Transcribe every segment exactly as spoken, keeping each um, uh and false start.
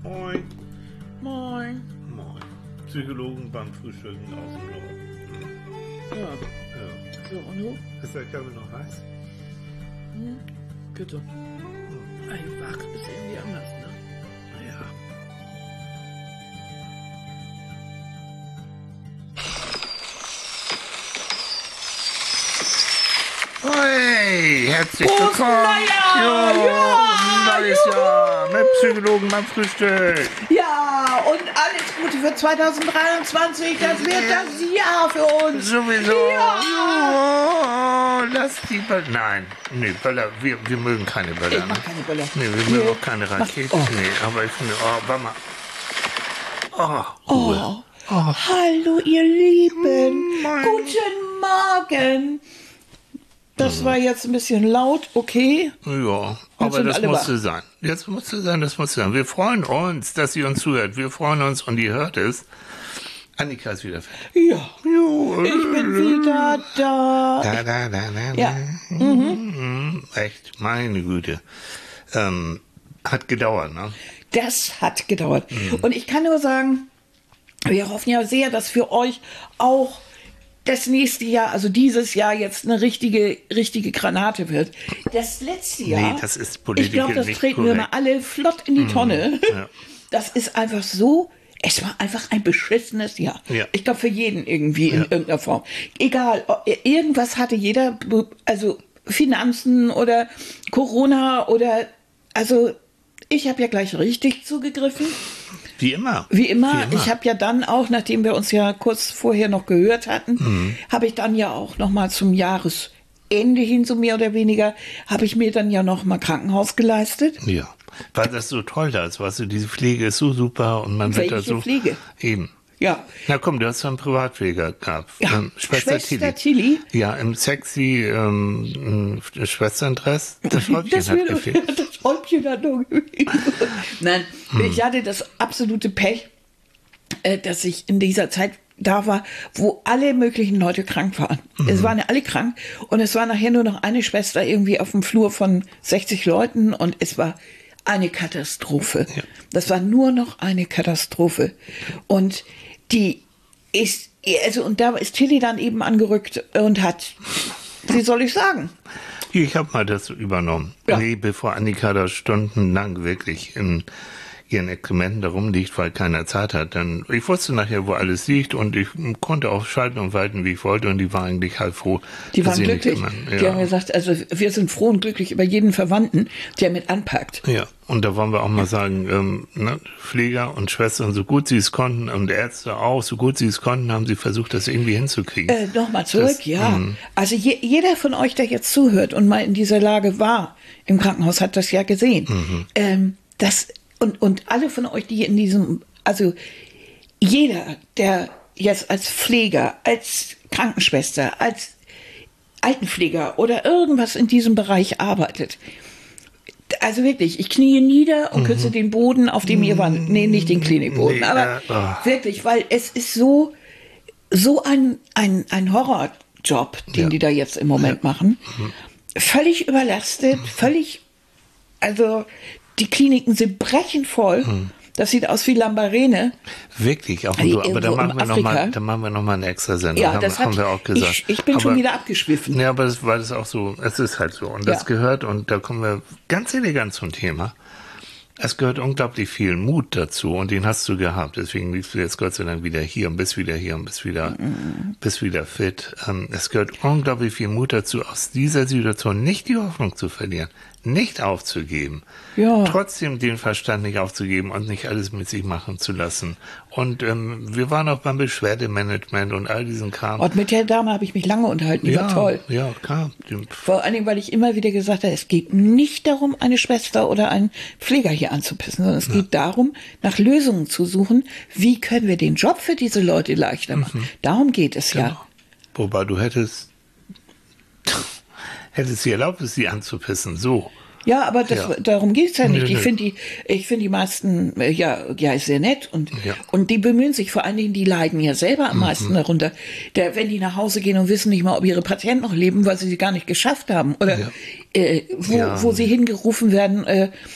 Moin. Moin. Moin. Psychologen beim Frühstücken aus dem Norden. Ja. Ja. So, und du? Ist der Kaffee noch heiß? Hm? Bitte. Hm. Einfach ist irgendwie anders, ne? Ja. Hey, herzlich Prost, willkommen. Neujahr! Jo, Ja, neues juhu. Jahr mit Psychologen beim Frühstück. Ja, und alles Gute für zwanzig dreiundzwanzig. Das wird das Jahr für uns. Sowieso. Ja. Jo, lass die Böller. Nein, nee, Böller, wir, wir mögen keine Böller. Ich mach keine Böller. Nee, wir mögen Nee. auch keine Raketen. Mach- oh. Nee, aber ich finde, oh, warte mal. Oh, Oh. Ruhe. Oh. Hallo, ihr Lieben. Moin. Guten Morgen. Das war jetzt ein bisschen laut, okay. Ja, aber sind das alle musste wach. sein. Jetzt musste sein, das musste sein. Wir freuen uns, dass sie uns zuhört. Wir freuen uns und ihr hört es. Annika ist wieder fertig. Ja, Jo, ich bin wieder da. Da, da, da, da, Ja. da. Mhm. Echt, meine Güte. Ähm, hat gedauert, ne? Das hat gedauert. Und ich kann nur sagen, wir hoffen ja sehr, dass für euch auch das nächste Jahr, also dieses Jahr jetzt eine richtige, richtige Granate wird. Das letzte Jahr, Nee, das ist ich politisch glaube, das nicht treten wir mal korrekt. alle flott in die Tonne. ja. Das ist einfach so, es war einfach ein beschissenes Jahr. Ja. Ich glaube, für jeden irgendwie in Ja. irgendeiner Form. Egal, ob- irgendwas hatte jeder, also Finanzen oder Corona oder, also ich habe ja gleich richtig zugegriffen. Wie immer. Wie immer, Wie immer. ich habe ja dann auch, nachdem wir uns ja kurz vorher noch gehört hatten, Mhm. habe ich dann ja auch noch mal zum Jahresende hin, so mehr oder weniger, habe ich mir dann ja noch mal Krankenhaus geleistet. Ja, weil das so toll da ist, weißt du, diese Pflege ist so super und man wird da Welche so... Pflege? Eben. Ja, Na komm, du hast ja einen Privatpfleger gehabt. Ja, Ähm, Schwester, Schwester Tilly. Tilly. Ja, im sexy ähm, äh, Schwesterndress. Das Schräubchen das, hat wird- gefehlt. das Schräubchen hat noch gefehlt. Nein, Hm. ich hatte das absolute Pech, äh, dass ich in dieser Zeit da war, wo alle möglichen Leute krank waren. Mhm. Es waren ja alle krank und es war nachher nur noch eine Schwester irgendwie auf dem Flur von sechzig Leuten und es war eine Katastrophe. Ja. Das war nur noch eine Katastrophe. Und die ist, also und da ist Tilly dann eben angerückt und hat, wie soll ich sagen? Hier, ich habe mal das übernommen. Ja. Nee, bevor Annika da stundenlang wirklich in ihren Exkrementen da rumliegt, weil keiner Zeit hat. Dann, ich wusste nachher, wo alles liegt und ich konnte auch schalten und walten, wie ich wollte und die war eigentlich halb froh. Die dass waren sie nicht glücklich. immer- Die ja. haben gesagt, also wir sind froh und glücklich über jeden Verwandten, der mit anpackt. Ja, und da wollen wir auch mal sagen, ähm, ne, Pfleger und Schwestern, so gut sie es konnten und Ärzte auch, so gut sie es konnten, haben sie versucht, das irgendwie hinzukriegen. Äh, Nochmal zurück, Das- ja. mhm. Also je, jeder von euch, der jetzt zuhört und mal in dieser Lage war, im Krankenhaus, hat das ja gesehen. Mhm. Ähm, das, und, und alle von euch, die in diesem, also jeder, der jetzt als Pfleger, als Krankenschwester, als Altenpfleger oder irgendwas in diesem Bereich arbeitet, also wirklich, ich knie nieder und küsse den Boden, auf dem ihr wart. Nee, nicht den Klinikboden, Nee, aber äh, oh. wirklich, weil es ist so, so ein, ein, ein Horrorjob, den Ja. die da jetzt im Moment machen. Völlig überlastet, völlig, also die Kliniken sind brechend voll. Das sieht aus wie Lambarene. Wirklich, auch Ey, so, aber da irgendwo machen, in wir noch mal, Afrika. da machen wir noch mal eine extra Sendung, Ja, haben, das hat, haben wir auch gesagt. ich, ich bin aber, schon wieder abgeschwiffen. Ja, aber das war das auch so, es ist halt so und das Ja. gehört und da kommen wir ganz elegant zum Thema. Es gehört unglaublich viel Mut dazu und den hast du gehabt. Deswegen liegst du jetzt Gott sei Dank wieder hier und bist wieder hier und bist wieder, bist wieder fit. Ähm, es gehört unglaublich viel Mut dazu, aus dieser Situation nicht die Hoffnung zu verlieren, nicht aufzugeben, Ja. trotzdem den Verstand nicht aufzugeben und nicht alles mit sich machen zu lassen. Und ähm, wir waren auch beim Beschwerdemanagement und all diesen Kram. Und mit der Dame habe ich mich lange unterhalten, die ja, war toll. ja, klar. Die- Vor allen Dingen, weil ich immer wieder gesagt habe, es geht nicht darum, eine Schwester oder einen Pfleger hier anzupissen, sondern es geht darum, nach Lösungen zu suchen, wie können wir den Job für diese Leute leichter machen. Darum geht es Genau. ja. Wobei du hättest, hättest sie erlaubt, sie anzupissen, so. Ja, aber das, Ja. darum geht's ja nicht. Nö, Ich nö. finde die, ich finde die meisten, äh, ja, ja, ist sehr nett und, Ja. und die bemühen sich, vor allen Dingen, die leiden ja selber am meisten darunter. Der, wenn die nach Hause gehen und wissen nicht mal, ob ihre Patienten noch leben, weil sie sie gar nicht geschafft haben oder Ja. äh, wo, Ja. wo sie hingerufen werden, äh,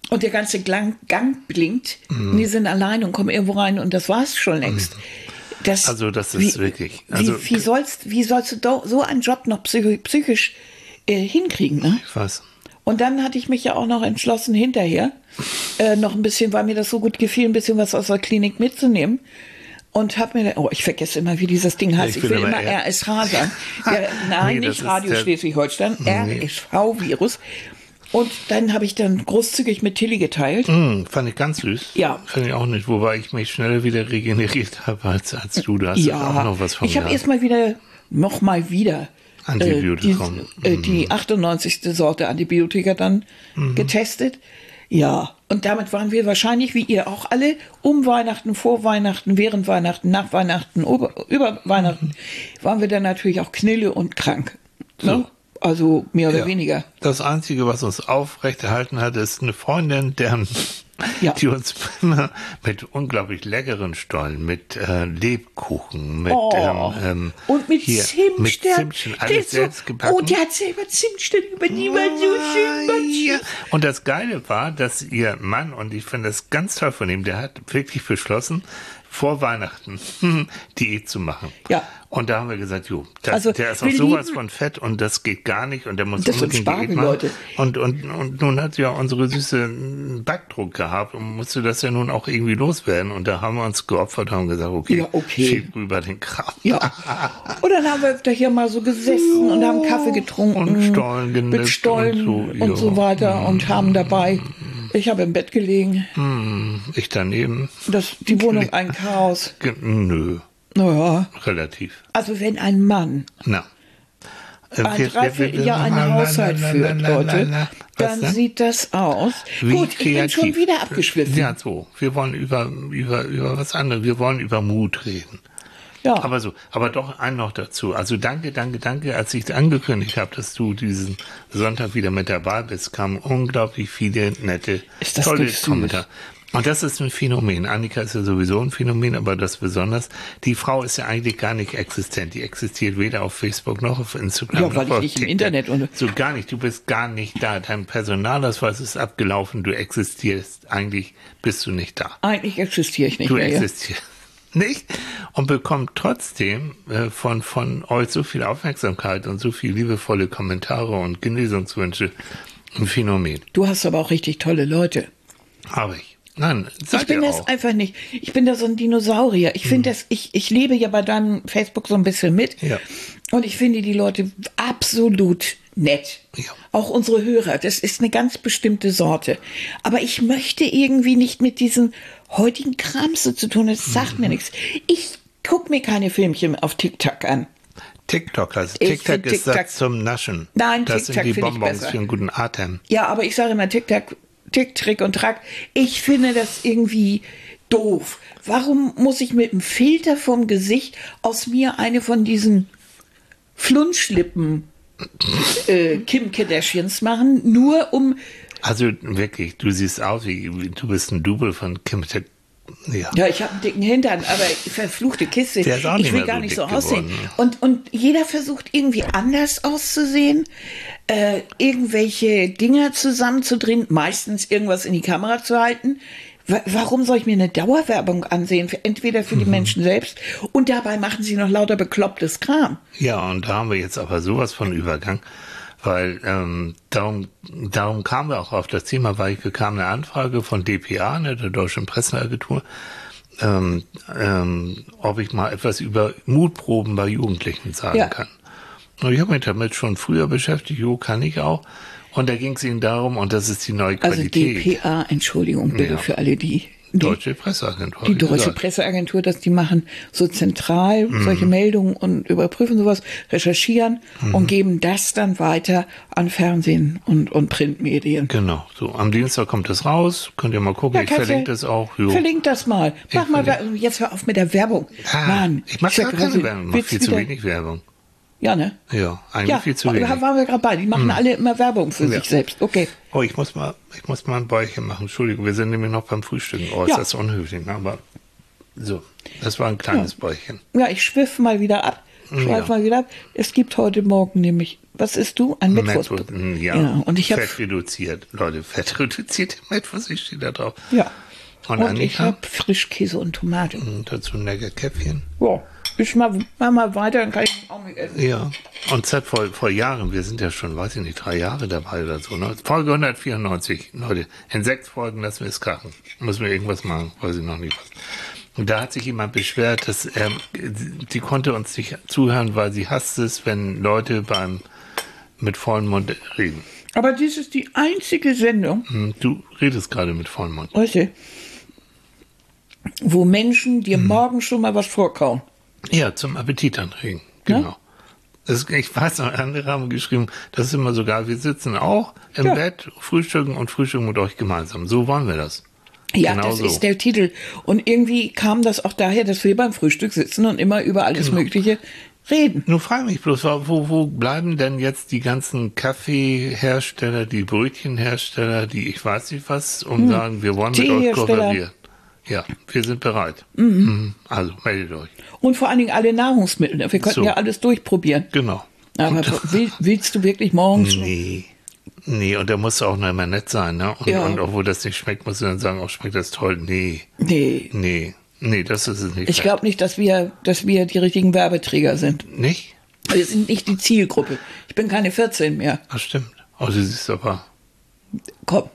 und der ganze Gang, Gang blinkt, mhm. und die sind allein und kommen irgendwo rein und das war's schon längst. Mhm. Das, also das ist wie, wirklich... Also, wie, wie, sollst, wie sollst du do, so einen Job noch psychisch, psychisch äh, hinkriegen? Ne? Ich weiß. Und dann hatte ich mich ja auch noch entschlossen, hinterher äh, noch ein bisschen, weil mir das so gut gefiel, ein bisschen was aus der Klinik mitzunehmen. Und habe mir, oh, ich vergesse immer, wie dieses Ding heißt. Ich, ich will immer R S H sagen. Ja, nein, nee, nicht Radio Schleswig-Holstein, nee. R S V-Virus. Und dann habe ich dann großzügig mit Tilly geteilt. Mm, fand ich ganz süß. Ja. Fand ich auch nicht, wobei ich mich schneller wieder regeneriert habe als, als du. Da hast ja, auch noch was von ich habe erst mal wieder, noch mal wieder Antibiotikum. Äh, die, äh, die achtundneunzigste Sorte Antibiotika dann mhm. getestet. Ja, und damit waren wir wahrscheinlich, wie ihr auch alle, um Weihnachten, vor Weihnachten, während Weihnachten, nach Weihnachten, über, über Weihnachten, mhm. waren wir dann natürlich auch knille und krank. Ne? So. Also mehr oder ja. weniger. Das Einzige, was uns aufrechterhalten hat, ist eine Freundin, deren, ja. die uns immer mit unglaublich leckeren Stollen, mit äh, Lebkuchen, mit oh. ähm, ähm, und mit hier, Zimtstern. Mit Zimtstern, alles so, selbst gebacken. Oh, der hat selber Zimtstern über die war so schön. Ja. Und das Geile war, dass ihr Mann, und ich finde das ganz toll von ihm, der hat wirklich beschlossen, vor Weihnachten Diät zu machen. Ja. Und da haben wir gesagt, jo, das, also, der ist auch sowas von fett und das geht gar nicht und der muss das unbedingt Spargel, Diät machen. Leute. Und, und, und nun hat ja unsere Süße Backdruck gehabt und musste das ja nun auch irgendwie loswerden. Und da haben wir uns geopfert und haben gesagt, okay, ja, okay. schieb rüber den Kram. Ja. Und dann haben wir da hier mal so gesessen und haben Kaffee getrunken. Und Stollen genippt. Mit Stollen und so, und so weiter und haben dabei... Ich habe im Bett gelegen. Ich daneben. Das, die Wohnung ein Chaos. Nö. Naja. Relativ. Also wenn ein Mann Na. ein Dreivierteljahr einen Haushalt führt, Leute, dann sieht das aus. Wie Gut, ich bin schon wieder abgeschwiffen. Ja, so. Wir wollen über, über, über was anderes. Wir wollen über Mut reden. Ja. Aber so, aber doch ein noch dazu. Also danke, danke, danke. Als ich angekündigt habe, dass du diesen Sonntag wieder mit dabei bist, kamen unglaublich viele nette, tolle Kommentare. Und das ist ein Phänomen. Annika ist ja sowieso ein Phänomen, aber das besonders. Die Frau ist ja eigentlich gar nicht existent. Die existiert weder auf Facebook noch auf Instagram. Ja, weil noch ich nicht TikTok. im Internet und so gar nicht. Du bist gar nicht da. Dein Personalausweis ist abgelaufen. Du existierst. Eigentlich bist du nicht da. Eigentlich existiere ich nicht du mehr. Du existierst. Ja. Nicht und bekommt trotzdem äh, von, von euch so viel Aufmerksamkeit und so viel liebevolle Kommentare und Genesungswünsche. Ein Phänomen. Du hast aber auch richtig tolle Leute. Habe ich. Nein, seid ich bin ihr das auch. einfach nicht. Ich bin da so ein Dinosaurier. Ich finde hm. das, ich, ich lebe ja bei deinem Facebook so ein bisschen mit. Ja. Und ich finde die Leute absolut nett. Ja. Auch unsere Hörer. Das ist eine ganz bestimmte Sorte. Aber ich möchte irgendwie nicht mit diesem heutigen Kram so zu tun. Das sagt mhm. mir nichts. Ich gucke mir keine Filmchen auf TikTok an. TikTok, also TikTok ist TikTok. das zum Naschen. Nein, das TikTok sind die finde ich Bonbons besser. für einen guten Atem. Ja, aber ich sage immer TikTok, Tick, Trick und Track. Ich finde das irgendwie doof. Warum muss ich mit einem Filter vom Gesicht aus mir eine von diesen Flunschlippen äh, Kim Kardashians machen, nur um... Also wirklich, du siehst aus wie, du bist ein Double von Kim Kardashian. Ja. ja, ich habe einen dicken Hintern, aber verfluchte Kiste. Der ist auch nicht ich will mehr gar so nicht dick so aussehen. geworden. Und, und jeder versucht irgendwie anders auszusehen, äh, irgendwelche Dinger zusammenzudrehen, meistens irgendwas in die Kamera zu halten. W- warum soll ich mir eine Dauerwerbung ansehen? Für, entweder für die Mhm. Menschen selbst und dabei machen sie noch lauter beklopptes Kram. Ja, und da haben wir jetzt aber sowas von Übergang. Weil ähm, darum, darum kamen wir auch auf das Thema, weil ich bekam eine Anfrage von D P A, ne, der Deutschen Presseagentur, ähm, ähm, ob ich mal etwas über Mutproben bei Jugendlichen sagen Ja. kann. Und ich habe mich damit schon früher beschäftigt, jo, kann ich auch. Und da ging es ihnen darum, und das ist die neue Also Qualität. D P A, Entschuldigung bitte Ja. für alle, die... Die, Deutsche Presseagentur. die wie Deutsche gesagt. Presseagentur, dass die machen so zentral Mhm. solche Meldungen und überprüfen sowas, recherchieren Mhm. und geben das dann weiter an Fernsehen und, und Printmedien. Genau, so. Am Dienstag kommt es raus. Könnt ihr mal gucken. Ja, ich kannst verlinke du- das auch. Jo. Verlink das mal. Mach Ich mal, verlink- Wer- jetzt hör auf mit der Werbung. Ah, Mann, ich mache ist ja gar keine grausig. Werbung. Ich mach Willst viel zu wieder- wenig Werbung. Ja, ne? Ja, eigentlich Ja, viel zu da wenig. waren wir gerade bei. Die machen alle immer Werbung für Ja. sich selbst. Okay. Oh, ich muss mal, ich muss mal ein Bäuchchen machen. Entschuldigung, wir sind nämlich noch beim Frühstücken. Oh, ist Ja. das unhöflich, ne? Aber so, das war ein kleines Bäuchchen. Ja, ich schwiff mal wieder ab. schweifen wir wieder ab. Es gibt heute Morgen nämlich, was isst du? Ein Mettwurst. Mettwurst, ja. ja. Und ich hab, Fett reduziert. Leute, Fett reduzierte Mettwurst, ich stehe da drauf. Ja. Und, und ich habe Frischkäse und Tomate. Und dazu ein lecker Käffchen. Ja. Ich mach, mach mal weiter, dann kann ich auch nicht essen. Ja. Und seit vor, vor Jahren, wir sind ja schon, weiß ich nicht, drei Jahre dabei oder so. Ne? Folge hundertvierundneunzig, Leute. In sechs Folgen lassen wir es krachen. Müssen wir irgendwas machen, weiß ich noch nicht was. Und da hat sich jemand beschwert, dass er, die konnte uns nicht zuhören, weil sie hasst es, wenn Leute beim mit vollem Mund reden. Aber dies ist die einzige Sendung. Du redest gerade mit vollem Mund. Weißt du, wo Menschen dir hm. morgen schon mal was vorkauen. Ja, zum Appetit anregen. Genau. Ja? Das, ich weiß noch, andere haben geschrieben, das ist immer sogar, wir sitzen auch im ja. Bett, frühstücken und frühstücken mit euch gemeinsam. So wollen wir das. Ja, genau das so. ist der Titel. Und irgendwie kam das auch daher, dass wir beim Frühstück sitzen und immer über alles genau. Mögliche reden. Nur frage mich bloß, wo, wo bleiben denn jetzt die ganzen Kaffeehersteller, die Brötchenhersteller, die ich weiß nicht was, um hm. sagen, wir wollen mit euch kooperieren. Ja, wir sind bereit. Mhm. Also meldet euch. Und vor allen Dingen alle Nahrungsmittel. Wir könnten so. ja alles durchprobieren. Genau. Aber will, willst du wirklich morgens? Nee. Nee, und da musst du auch noch immer nett sein, ne? Und, ja. und obwohl das nicht schmeckt, musst du dann sagen, auch schmeckt das toll. Nee. Nee. Nee. Nee, das ist es nicht. Ich glaube nicht, dass wir, dass wir die richtigen Werbeträger sind. Nicht? Wir sind nicht die Zielgruppe. Ich bin keine vierzehn mehr. Ach, stimmt. Oh, du siehst aber. Komm.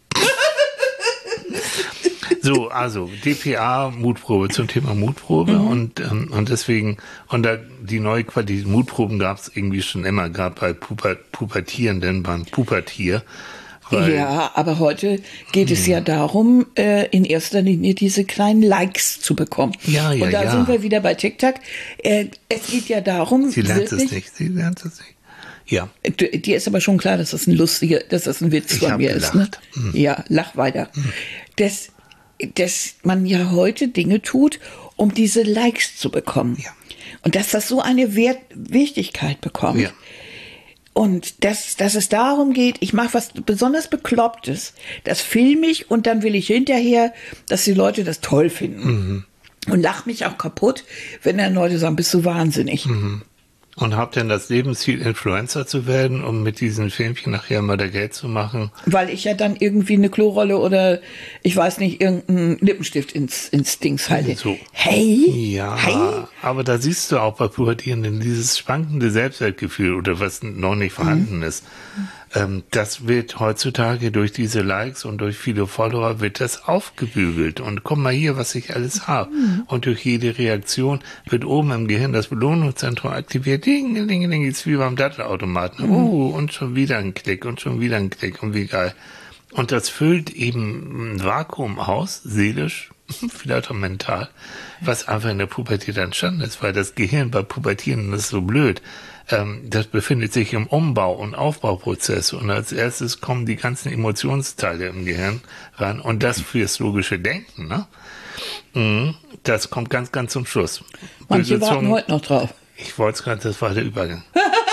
So, also D P A Mutprobe zum Thema Mutprobe mhm. und ähm, und deswegen und da die neue Qualität Mutproben gab es irgendwie schon immer, gab bei Puber, Pubertierenden beim Pubertier. Weil, ja, aber heute geht es ja darum, äh, in erster Linie diese kleinen Likes zu bekommen. Ja, ja, und da ja. sind wir wieder bei TikTok. Äh, es geht ja darum. Sie lernt es nicht. Sie lernt es nicht. Ja. Du, dir ist aber schon klar, dass das ein lustiger, dass das ein Witz ich von mir gelacht. ist. Ne? Mhm. Ja, lach weiter. Mhm. Das dass man ja heute Dinge tut, um diese Likes zu bekommen. Ja. Und dass das so eine Wert Wichtigkeit bekommt. Ja. Und dass, dass es darum geht, ich mache was besonders Beklopptes, das filme ich und dann will ich hinterher, dass die Leute das toll finden. Mhm. Und lach mich auch kaputt, wenn dann Leute sagen, bist du wahnsinnig. Mhm. Und habt denn das Lebensziel, Influencer zu werden, um mit diesen Filmchen nachher mal da Geld zu machen? Weil ich ja dann irgendwie eine Klorolle oder, ich weiß nicht, irgendeinen Lippenstift ins, ins Dings halte. So. Hey? Ja, hey? Aber da siehst du auch bei Pubertierenden dieses schwankende Selbstwertgefühl oder was noch nicht vorhanden mhm. ist. Ähm, das wird heutzutage durch diese Likes und durch viele Follower wird das aufgebügelt. Und guck mal hier, was ich alles habe. Mhm. Und durch jede Reaktion wird oben im Gehirn das Belohnungszentrum aktiviert. Ding, ding, ding, ist wie beim Dattelautomaten. Mhm. Oh, und schon wieder ein Klick und schon wieder ein Klick und wie geil. Und das füllt eben ein Vakuum aus, seelisch, vielleicht auch mental, was einfach in der Pubertät entstanden ist, weil das Gehirn bei Pubertierenden ist so blöd. Ähm, das befindet sich im Umbau- und Aufbauprozess und als erstes kommen die ganzen Emotionsteile im Gehirn ran und das fürs logische Denken, ne? Mhm. Das kommt ganz, ganz zum Schluss. Manche Böse warten Zungen, heute noch drauf. Ich wollte es gerade, das war der Übergang.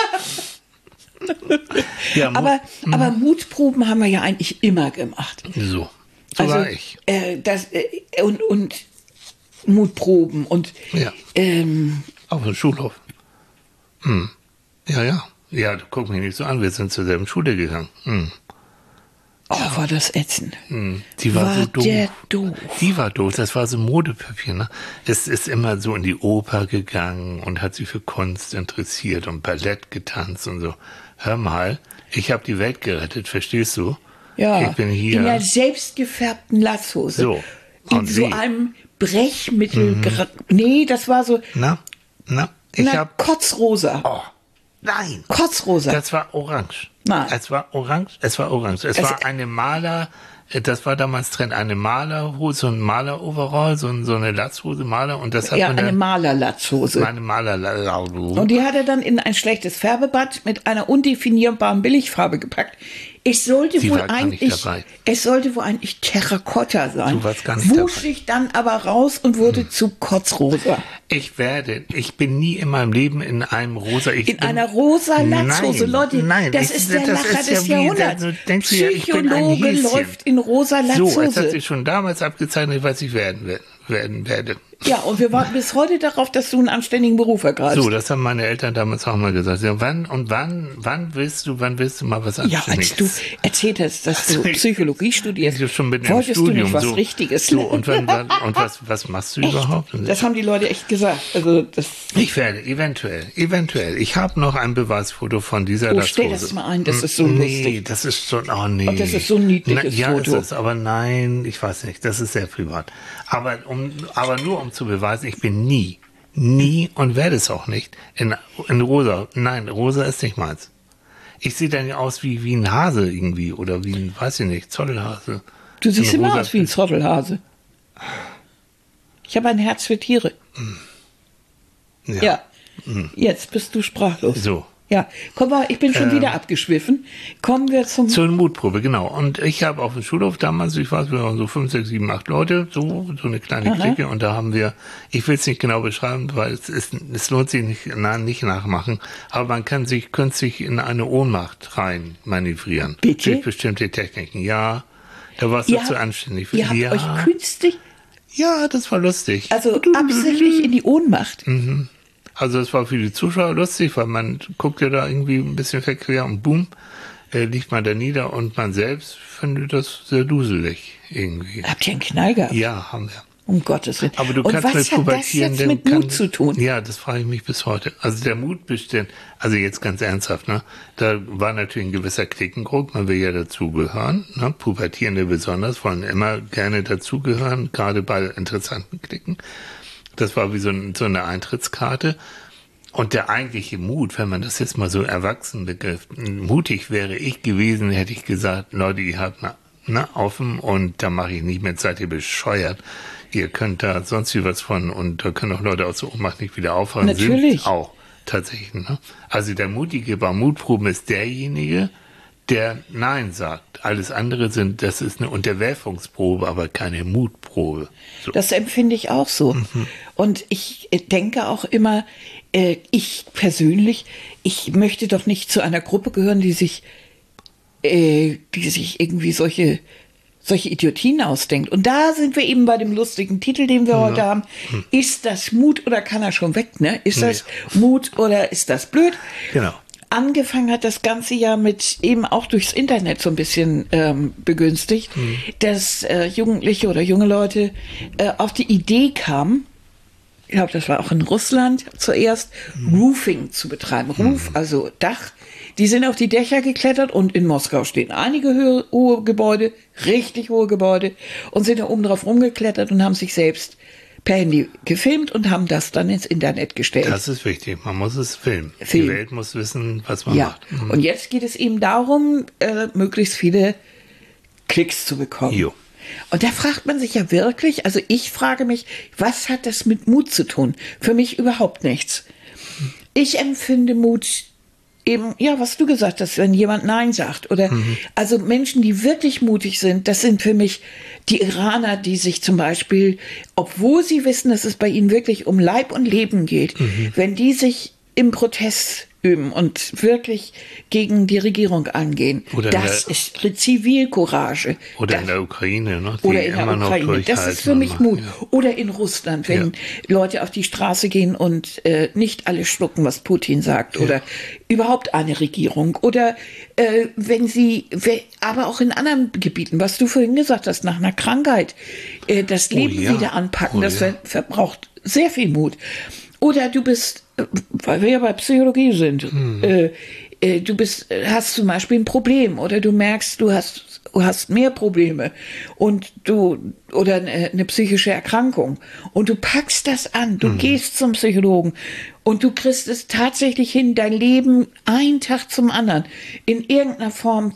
ja, aber, Mut, aber Mutproben haben wir ja eigentlich immer gemacht. So, so also, war ich. Äh, das, äh, und, und Mutproben und ja. ähm, auf dem Schulhof. Hm. Ja, ja. Ja, du guck mich nicht so an, wir sind zur selben Schule gegangen. Hm. Oh, war das ätzend. Hm. Die war, war so doof. Der doof. Die war doof, das war so Modepapier, ne? Es ist immer so in die Oper gegangen und hat sich für Kunst interessiert und Ballett getanzt und so. Hör mal, ich habe die Welt gerettet, verstehst du? Ja, ich bin hier. In der selbstgefärbten Lasshose. So. In Und so wie? einem Brechmittel. Mhm. Nee, das war so. Na, na, ich na, hab. Kotzrosa. Oh, nein. Kotzrosa. Das war orange. Nein. Es war orange, es war orange. Es, Es- war eine Maler, das war damals Trend, eine Malerhose, so ein Maler-Overall, so, ein- so eine Latzhose, Maler, und das hat Ja, man eine dann, Malerlatzhose. meine Maler-Latzhose. Und die hat er dann in ein schlechtes Färbebad mit einer undefinierbaren Billigfarbe gepackt. Es sollte Sie wohl war gar nicht eigentlich, dabei. es sollte wohl eigentlich Terrakotta sein. Du warst gar nicht Wusch dabei. sich dann aber raus und wurde Hm. zu Kotzrosa. Ich werde, ich bin nie in meinem Leben in einem rosa, ich In bin, einer rosa Latzhose, Nein, Leute, nein, das ich- ist der das Lacher ist ja des wie- Jahrhunderts. da- du denkst dir, ich bin ein Psychologe Häschen. läuft in rosa So, es hat Latzhose. sich schon damals abgezeichnet, was ich werden, wer- werden werde. Ja, und wir warten bis heute darauf, dass du einen anständigen Beruf ergreifst. So, das haben meine Eltern damals auch mal gesagt. Ja, wann und wann, wann willst du, wann willst du mal was Anständiges? Ja, als du erzählt hast, dass du Psychologie studierst, ich schon mitten wolltest im Studium, du nicht was so, Richtiges. So, und, wann, wann, und was, was machst du echt? überhaupt? Das haben die Leute echt gesagt. Also das ich werde, eventuell, eventuell. Ich habe noch ein Beweisfoto von dieser oh, Latzhose. stell das mal ein, das ist so nee, lustig. das ist so, oh nee. Und das ist so ein niedliches Na, ja, Foto. Ja, ist es, aber nein, ich weiß nicht, das ist sehr privat. Aber, um, aber nur um zu beweisen, ich bin nie, nie und werde es auch nicht in, in rosa. Nein, rosa ist nicht meins. Ich sehe dann ja aus wie, wie ein Hase irgendwie oder wie ein, weiß ich nicht, Zottelhase. Du siehst Ein immer rosa- aus wie ein Zottelhase. Ich habe ein Herz für Tiere. Ja. Ja. Jetzt bist du sprachlos. So. Ja, komm mal, ich bin schon Ähm. wieder abgeschwiffen. Kommen wir zum... Zur Mutprobe, genau. Und ich habe auf dem Schulhof damals, ich weiß, wir waren so fünf, sechs, sieben, acht Leute, so, so eine kleine Aha. Clique. Und da haben wir, ich will es nicht genau beschreiben, weil es ist, es lohnt sich nicht, na, nicht nachmachen. Aber man kann sich künstlich in eine Ohnmacht rein manövrieren. Bitte? Durch bestimmte Techniken. Ja, da warst Ihr du zu habt- anständig. Ihr habt ja, euch künstlich, ja, das war lustig. also absichtlich in die Ohnmacht. Also es war für die Zuschauer lustig, weil man guckt ja da irgendwie ein bisschen verquer und boom, äh, liegt man da nieder und man selbst findet das sehr duselig irgendwie. Habt ihr einen Knall gehabt? Ja, haben wir. Um Gottes Willen. Aber du Und kannst was mit hat das Pubertierenden... jetzt mit kann, Mut zu tun? Ja, das frage ich mich bis heute. Also der Mut bestimmt, also jetzt ganz ernsthaft, ne? Da war natürlich ein gewisser Klickendruck, man will ja dazugehören, ne? Pubertierende besonders wollen immer gerne dazugehören, gerade bei interessanten Klicken. Das war wie so, ein, so eine Eintrittskarte. Und der eigentliche Mut, wenn man das jetzt mal so erwachsen begriff, mutig wäre ich gewesen, hätte ich gesagt, Leute, ihr habt na, na, offen und da mache ich nicht mehr, seid ihr bescheuert. Ihr könnt da sonst wie was von und da können auch Leute aus der Ohnmacht nicht wieder aufhören. Natürlich. Sind auch tatsächlich. Ne? Also der Mutige bei Mutproben ist derjenige, der Nein sagt. Alles andere sind, das ist eine Unterwerfungsprobe, aber keine Mutprobe. So. Das empfinde ich auch so. Und ich äh, denke auch immer, äh, ich persönlich, ich möchte doch nicht zu einer Gruppe gehören, die sich, äh, die sich irgendwie solche, solche Idiotien ausdenkt. Und da sind wir eben bei dem lustigen Titel, den wir heute haben. Ist das Mut oder kann er schon weg? Ne? Ist das Mut oder ist das blöd? Genau. Angefangen hat das ganze ja mit eben auch durchs Internet so ein bisschen ähm, begünstigt, dass äh, Jugendliche oder junge Leute äh, auf die Idee kamen, ich glaube, das war auch in Russland zuerst, Roofing zu betreiben. Roof, also Dach. Die sind auf die Dächer geklettert und in Moskau stehen einige hohe, hohe Gebäude, richtig hohe Gebäude, und sind da oben drauf rumgeklettert und haben sich selbst per Handy gefilmt und haben das dann ins Internet gestellt. Das ist wichtig. Man muss es filmen. Filmen. Die Welt muss wissen, was man Ja, macht. Mhm. und jetzt geht es eben darum, äh, möglichst viele Klicks zu bekommen. Jo. Und da fragt man sich ja wirklich, also ich frage mich, was hat das mit Mut zu tun? Für mich überhaupt nichts. Ich empfinde Mut eben, ja, was du gesagt hast, wenn jemand Nein sagt. Oder Mhm. also Menschen, die wirklich mutig sind, das sind für mich die Iraner, die sich zum Beispiel, obwohl sie wissen, dass es bei ihnen wirklich um Leib und Leben geht, Mhm. wenn die sich im Protest üben und wirklich gegen die Regierung angehen, Oder in das der- ist Zivilcourage. Oder das, in der Ukraine, ne? Die oder in der immer noch Ukraine. Das ist für durchhalten mich und Mut. machen. Oder in Russland, wenn Leute auf die Straße gehen und äh, nicht alle schlucken, was Putin sagt. Oder überhaupt eine Regierung. Oder äh, wenn sie, we- aber auch in anderen Gebieten, was du vorhin gesagt hast, nach einer Krankheit, äh, das Leben ja. wieder anpacken, Oh das ja. ver verbraucht sehr viel Mut. Oder du bist, äh, weil wir ja bei Psychologie sind, Hm. äh, äh, du bist, äh, hast zum Beispiel ein Problem oder du merkst, du hast, du hast mehr Probleme und du, oder eine, eine psychische Erkrankung und du packst das an, du Hm. gehst zum Psychologen und du kriegst es tatsächlich hin, dein Leben einen Tag zum anderen in irgendeiner Form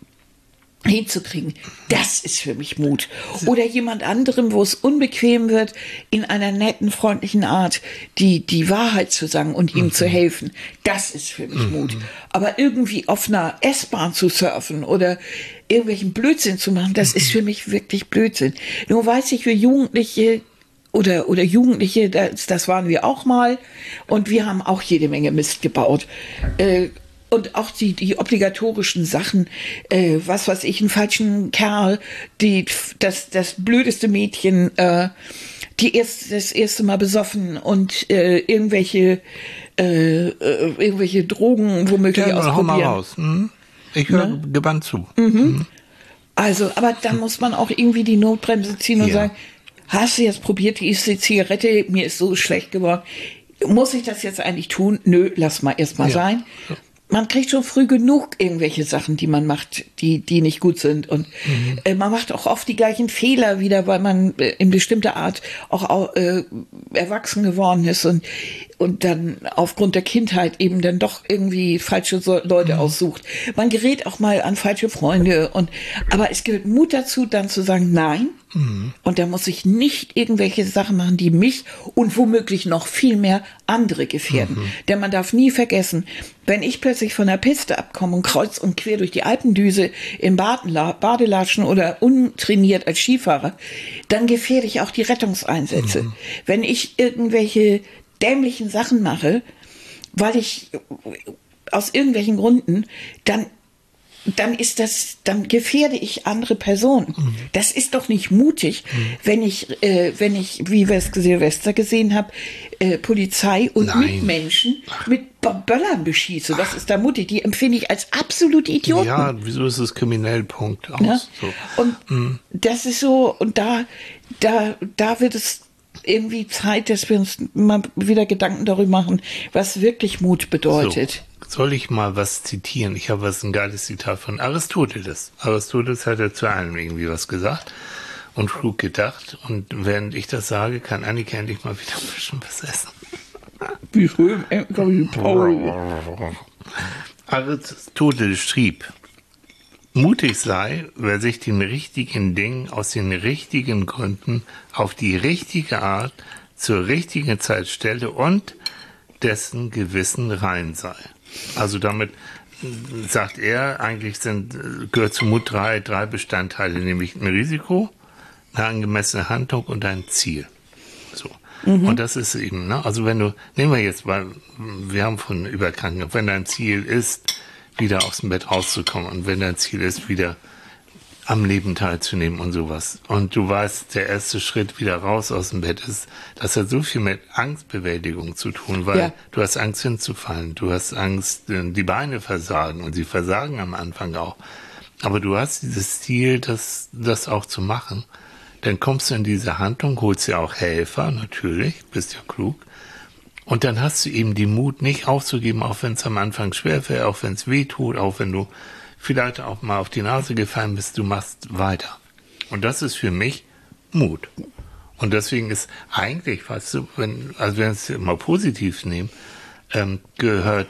hinzukriegen. Das ist für mich Mut. Oder jemand anderem, wo es unbequem wird, in einer netten, freundlichen Art die, die Wahrheit zu sagen und ihm zu helfen. Das ist für mich Mut. Aber irgendwie auf einer S-Bahn zu surfen oder irgendwelchen Blödsinn zu machen, das ist für mich wirklich Blödsinn. Nur weiß ich, wir Jugendliche oder, oder Jugendliche, das, das waren wir auch mal und wir haben auch jede Menge Mist gebaut. Äh, und auch die, die obligatorischen Sachen, äh, was weiß ich, einen falschen Kerl, die, das, das blödeste Mädchen, äh, die erst, das erste Mal besoffen und äh, irgendwelche, äh, äh, irgendwelche Drogen womöglich Ja, hau mal ausprobieren. raus. Hm? Ich höre Ne? gebannt zu. Mhm. Hm? Also, aber dann muss man auch irgendwie die Notbremse ziehen und Ja. sagen, hast du jetzt probiert, die erste Zigarette, mir ist so schlecht geworden. Muss ich das jetzt eigentlich tun? Nö, lass mal erst mal Ja. sein. Man kriegt schon früh genug irgendwelche Sachen, die man macht, die, die nicht gut sind. Und Mhm. äh, man macht auch oft die gleichen Fehler wieder, weil man äh, in bestimmter Art auch, auch äh, erwachsen geworden ist und, und dann aufgrund der Kindheit eben dann doch irgendwie falsche so Leute Mhm. aussucht. Man gerät auch mal an falsche Freunde. Und aber es gehört Mut dazu, dann zu sagen, nein. Mhm. Und da muss ich nicht irgendwelche Sachen machen, die mich und womöglich noch viel mehr andere gefährden. Mhm. Denn man darf nie vergessen, wenn ich plötzlich von der Piste abkomme und kreuz und quer durch die Alpendüse im Badenla- Badelatschen oder untrainiert als Skifahrer, dann gefährde ich auch die Rettungseinsätze. Mhm. Wenn ich irgendwelche dämlichen Sachen mache, weil ich aus irgendwelchen Gründen, dann dann ist das, dann gefährde ich andere Personen. Mhm. Das ist doch nicht mutig, mhm. wenn ich, äh, wenn ich, wie wir es Silvester gesehen haben, äh, Polizei und Nein. Mitmenschen mit B- Böllern beschieße. Das ist da mutig. Die empfinde ich als absolute Idioten. Ja, wieso ist es kriminell? Punkt aus. Ne? So. Und Mhm. das ist so, und da, da, da wird es irgendwie Zeit, dass wir uns mal wieder Gedanken darüber machen, was wirklich Mut bedeutet. So. Soll ich mal was zitieren? Ich habe was ein geiles Zitat von Aristoteles. Aristoteles hat ja zu allem irgendwie was gesagt und klug gedacht. Und während ich das sage, kann Annika endlich mal wieder ein bisschen was essen. Wie schön, Paul. Aristoteles schrieb, mutig sei, wer sich den richtigen Dingen aus den richtigen Gründen auf die richtige Art zur richtigen Zeit stelle und dessen Gewissen rein sei. Also damit sagt er, eigentlich sind, gehört zu Mut drei, drei Bestandteile, nämlich ein Risiko, eine angemessene Handlung und ein Ziel. So. Mhm. Und das ist eben, ne? Also wenn du, nehmen wir jetzt, weil wir haben von Überkranken, wenn dein Ziel ist, wieder aus dem Bett rauszukommen und wenn dein Ziel ist, wieder am Leben teilzunehmen und sowas. Und du weißt, der erste Schritt wieder raus aus dem Bett ist, das hat so viel mit Angstbewältigung zu tun, weil ja. du hast Angst hinzufallen, du hast Angst, die Beine versagen und sie versagen am Anfang auch. Aber du hast dieses Ziel, das, das auch zu machen. Dann kommst du in diese Handlung, holst dir auch Helfer, natürlich, bist ja klug. Und dann hast du eben den Mut, nicht aufzugeben, auch wenn es am Anfang schwerfällt, auch wenn es weh tut, auch wenn du vielleicht auch mal auf die Nase gefallen bist, du machst weiter. Und das ist für mich Mut. Und deswegen ist eigentlich, weißt du, wenn, also wenn wir es mal positiv nehmen, ähm, gehört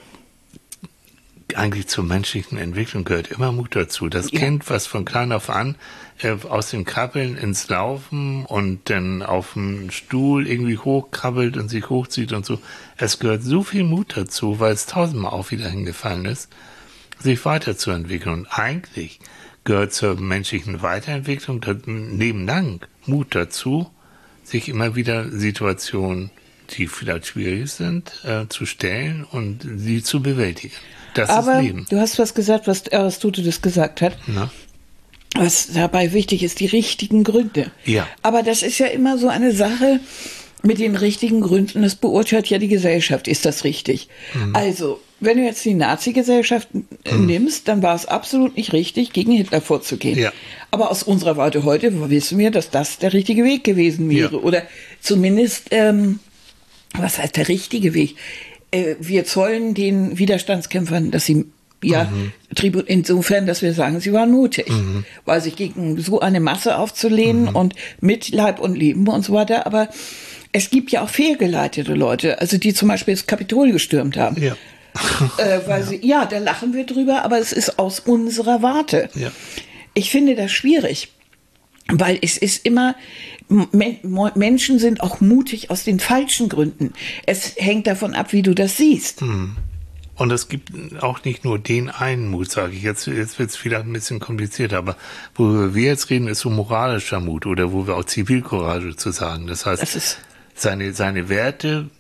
eigentlich zur menschlichen Entwicklung gehört immer Mut dazu. Das ja. Kind, was von klein auf an äh, aus dem Krabbeln ins Laufen und dann auf dem Stuhl irgendwie hochkrabbelt und sich hochzieht und so, es gehört so viel Mut dazu, weil es tausendmal auch wieder hingefallen ist, sich weiterzuentwickeln. Und eigentlich gehört zur menschlichen Weiterentwicklung nebenan Mut dazu, sich immer wieder Situationen, die vielleicht schwierig sind, äh, zu stellen und sie zu bewältigen. Das Aber ist Leben. Du hast was gesagt, was Aristoteles gesagt hat. Na? Was dabei wichtig ist, die richtigen Gründe. Ja. Aber das ist ja immer so eine Sache mit den richtigen Gründen. Das beurteilt ja die Gesellschaft. Ist das richtig? Mhm. Also, wenn du jetzt die Nazi-Gesellschaft mhm. nimmst, dann war es absolut nicht richtig, gegen Hitler vorzugehen. Ja. Aber aus unserer Warte heute wissen wir, dass das der richtige Weg gewesen wäre. Ja. Oder zumindest, ähm, was heißt der richtige Weg? Äh, wir zollen den Widerstandskämpfern, dass sie ja mhm. Tribut, insofern, dass wir sagen, sie waren mutig, mhm. weil sich gegen so eine Masse aufzulehnen mhm. und mit Leib und Leben und so weiter. Aber es gibt ja auch fehlgeleitete Leute, also die zum Beispiel das Kapitol gestürmt haben. Ja. äh, weil ja. sie, ja, da lachen wir drüber, aber es ist aus unserer Warte. Ja. Ich finde das schwierig, weil es ist immer, Men- Menschen sind auch mutig aus den falschen Gründen. Es hängt davon ab, wie du das siehst. Hm. Und es gibt auch nicht nur den einen Mut, sage ich. Jetzt, jetzt wird es vielleicht ein bisschen komplizierter, aber worüber wir jetzt reden, ist so moralischer Mut oder wo wir auch Zivilcourage zu sagen. Das heißt, das ist seine, seine Werte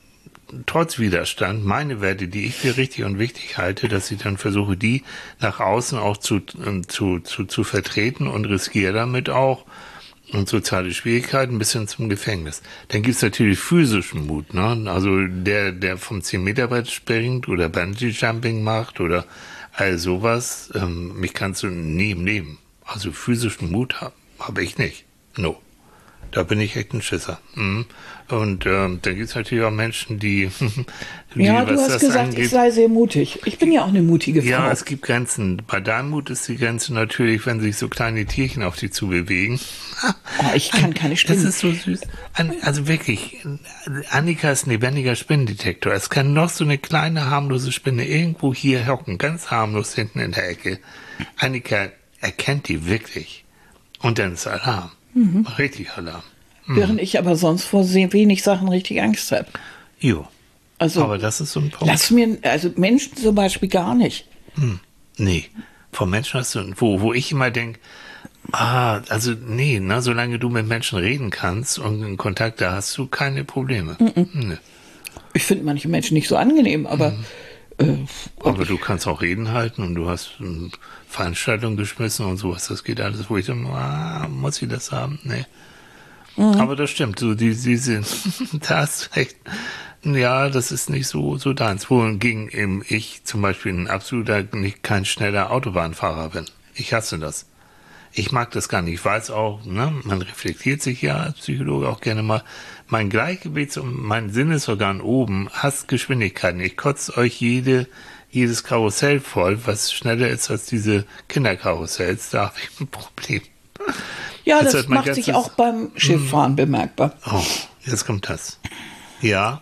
trotz Widerstand meine Werte, die ich für richtig und wichtig halte, dass ich dann versuche, die nach außen auch zu, zu, zu, zu vertreten und riskiere damit auch und soziale Schwierigkeiten bis hin zum Gefängnis. Dann gibt's natürlich physischen Mut, ne? Also der, der vom zehn Meter Brett springt oder Bungee-Jumping macht oder all sowas, ähm, mich kannst du nie im Leben. Also physischen Mut habe hab ich nicht. No. Da bin ich echt ein Schisser. Mhm. Und ähm, da gibt's natürlich auch Menschen, die, die ja, du was hast das gesagt, angeht, ich sei sehr mutig. Ich bin ja auch eine mutige Frau. ja, es gibt Grenzen. Bei deinem Mut ist die Grenze natürlich, wenn sich so kleine Tierchen auf dich zu bewegen. Oh, ich kann keine Spinnen. Das ist so süß. Also wirklich, Annika ist ein lebendiger Spinnendetektor. Es kann noch so eine kleine harmlose Spinne irgendwo hier hocken, ganz harmlos hinten in der Ecke. Annika erkennt die wirklich. Und dann ist Alarm. Mhm. Richtig Alarm. Mhm. Während ich aber sonst vor sehr wenig Sachen richtig Angst habe. Jo. Also, aber das ist so ein Punkt. Lass mir, also Menschen zum Beispiel gar nicht. Hm. Nee. Von Menschen hast du, wo, wo ich immer denke, ah, also nee, na, solange du mit Menschen reden kannst und in Kontakt, da hast du keine Probleme. Mhm. Nee. Ich finde manche Menschen nicht so angenehm, aber mhm. äh, aber du kannst auch Reden halten und du hast ähm, Veranstaltungen geschmissen und sowas, das geht alles, wo ich dann, ah, muss ich das haben? Nee. Mhm. Aber das stimmt, so die, diese, da hast du echt, ja, das ist nicht so, so deins. Wohingegen eben ich zum Beispiel ein absoluter, nicht kein schneller Autobahnfahrer bin. Ich hasse das. Ich mag das gar nicht. Ich weiß auch, ne, man reflektiert sich ja als Psychologe auch gerne mal. Mein Gleichgewichts- und mein Sinnesorgan oben hasst Geschwindigkeiten. Ich kotze euch jede, jedes Karussell voll, was schneller ist als diese Kinderkarussells. Da habe ich ein Problem. Ja, das, das macht sich auch beim Schifffahren bemerkbar. Oh, jetzt kommt das. Ja.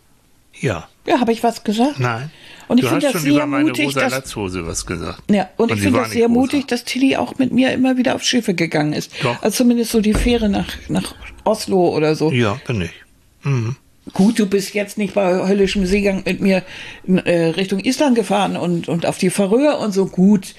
Ja. Ja, habe ich was gesagt? Nein. Und ich du finde hast das schon sehr über meine mutig, rosa dass, Latzhose was gesagt. Ja, und, und ich finde das sehr rosa. mutig, dass Tilly auch mit mir immer wieder auf Schiffe gegangen ist. Doch. Also zumindest so die Fähre nach, nach Oslo oder so. Ja, bin ich. Mhm. Gut, du bist jetzt nicht bei höllischem Seegang mit mir äh, Richtung Island gefahren und, und auf die Färöer und so. Gut.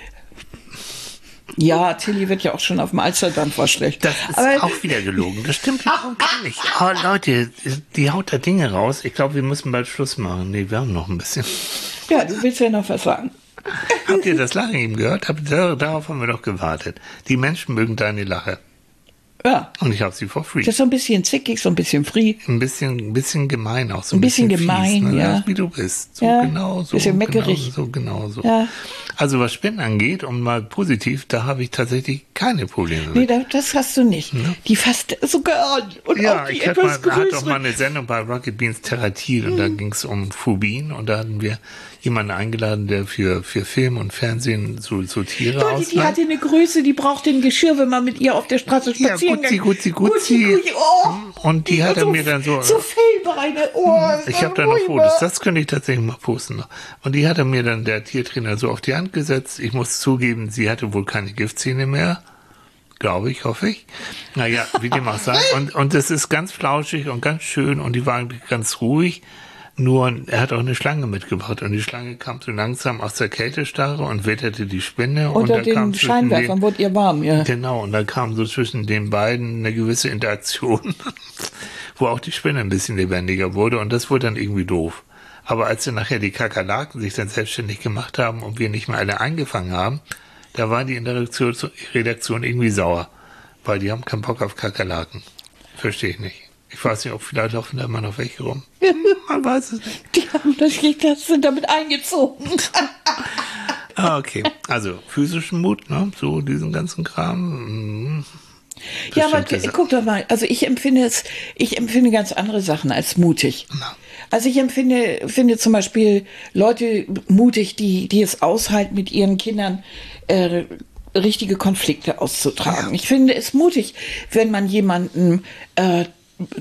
Ja, Tilly wird ja auch schon auf dem Alsterdampf war schlecht. Das ist aber auch wieder gelogen. Das stimmt wiederum gar nicht. Oh, Leute, die haut da Dinge raus. Ich glaube, wir müssen bald Schluss machen. Nee, wir haben noch ein bisschen. Ja, du willst ja noch was sagen. Habt ihr das Lachen eben gehört? Darauf haben wir doch gewartet. Die Menschen mögen deine Lache. Ja. Und ich habe sie for free. Das ist so ein bisschen zickig, so ein bisschen free. Ein bisschen, ein bisschen gemein auch. So ein ein bisschen, bisschen gemein, gemein, fies, ne? ja. Wie du bist. So ja. genau so. Bisschen meckerig. Genau so, genau so. Ja. Also was Spinnen angeht, und mal positiv, da habe ich tatsächlich keine Probleme mit. Nee, da, das hast du nicht. Ja. Die fasst sogar an. Und ja, auch die ich hatte etwas mal, hatte auch mal eine Sendung bei Rocket Beans Theratil und mhm. da ging es um Phobien und da hatten wir jemanden eingeladen, der für, für Film und Fernsehen so, so Tiere Leute, ausleiht. Die hatte eine Größe, die brauchte ein Geschirr, wenn man mit ihr auf der Straße spazieren ja, Gutzi, Gutzi, Gutzi. Oh, und die, die hat er so, mir dann so... So Fellbeine. Oh, ich habe da noch Fotos, das könnte ich tatsächlich mal posten noch. Und die hat er mir dann, der Tiertrainer, so auf die Hand gesetzt. Ich muss zugeben, sie hatte wohl keine Giftzähne mehr. Glaube ich, hoffe ich. Naja, wie dem auch sei. Und, und das ist ganz flauschig und ganz schön und die waren ganz ruhig. Nur, er hat auch eine Schlange mitgebracht und die Schlange kam so langsam aus der Kältestarre und wetterte die Spinne. Unter und den kam Scheinwerfern wurde ihr warm, ja. Genau, und da kam so zwischen den beiden eine gewisse Interaktion, wo auch die Spinne ein bisschen lebendiger wurde und das wurde dann irgendwie doof. Aber als dann nachher die Kakerlaken sich dann selbstständig gemacht haben und wir nicht mehr alle eingefangen haben, da war die Redaktion, Redaktion irgendwie sauer, weil die haben keinen Bock auf Kakerlaken. Verstehe ich nicht. Ich weiß nicht, ob vielleicht laufen da immer noch welche rum. Man weiß es nicht. Die haben das, das sind damit eingezogen. Ah, okay. Also physischen Mut, ne? So diesen ganzen Kram. Das ja, aber guck doch mal. Also ich empfinde es, ich empfinde ganz andere Sachen als mutig. Na. Also ich empfinde, finde zum Beispiel Leute mutig, die, die es aushalten, mit ihren Kindern äh, richtige Konflikte auszutragen. Ja. Ich finde es mutig, wenn man jemanden äh,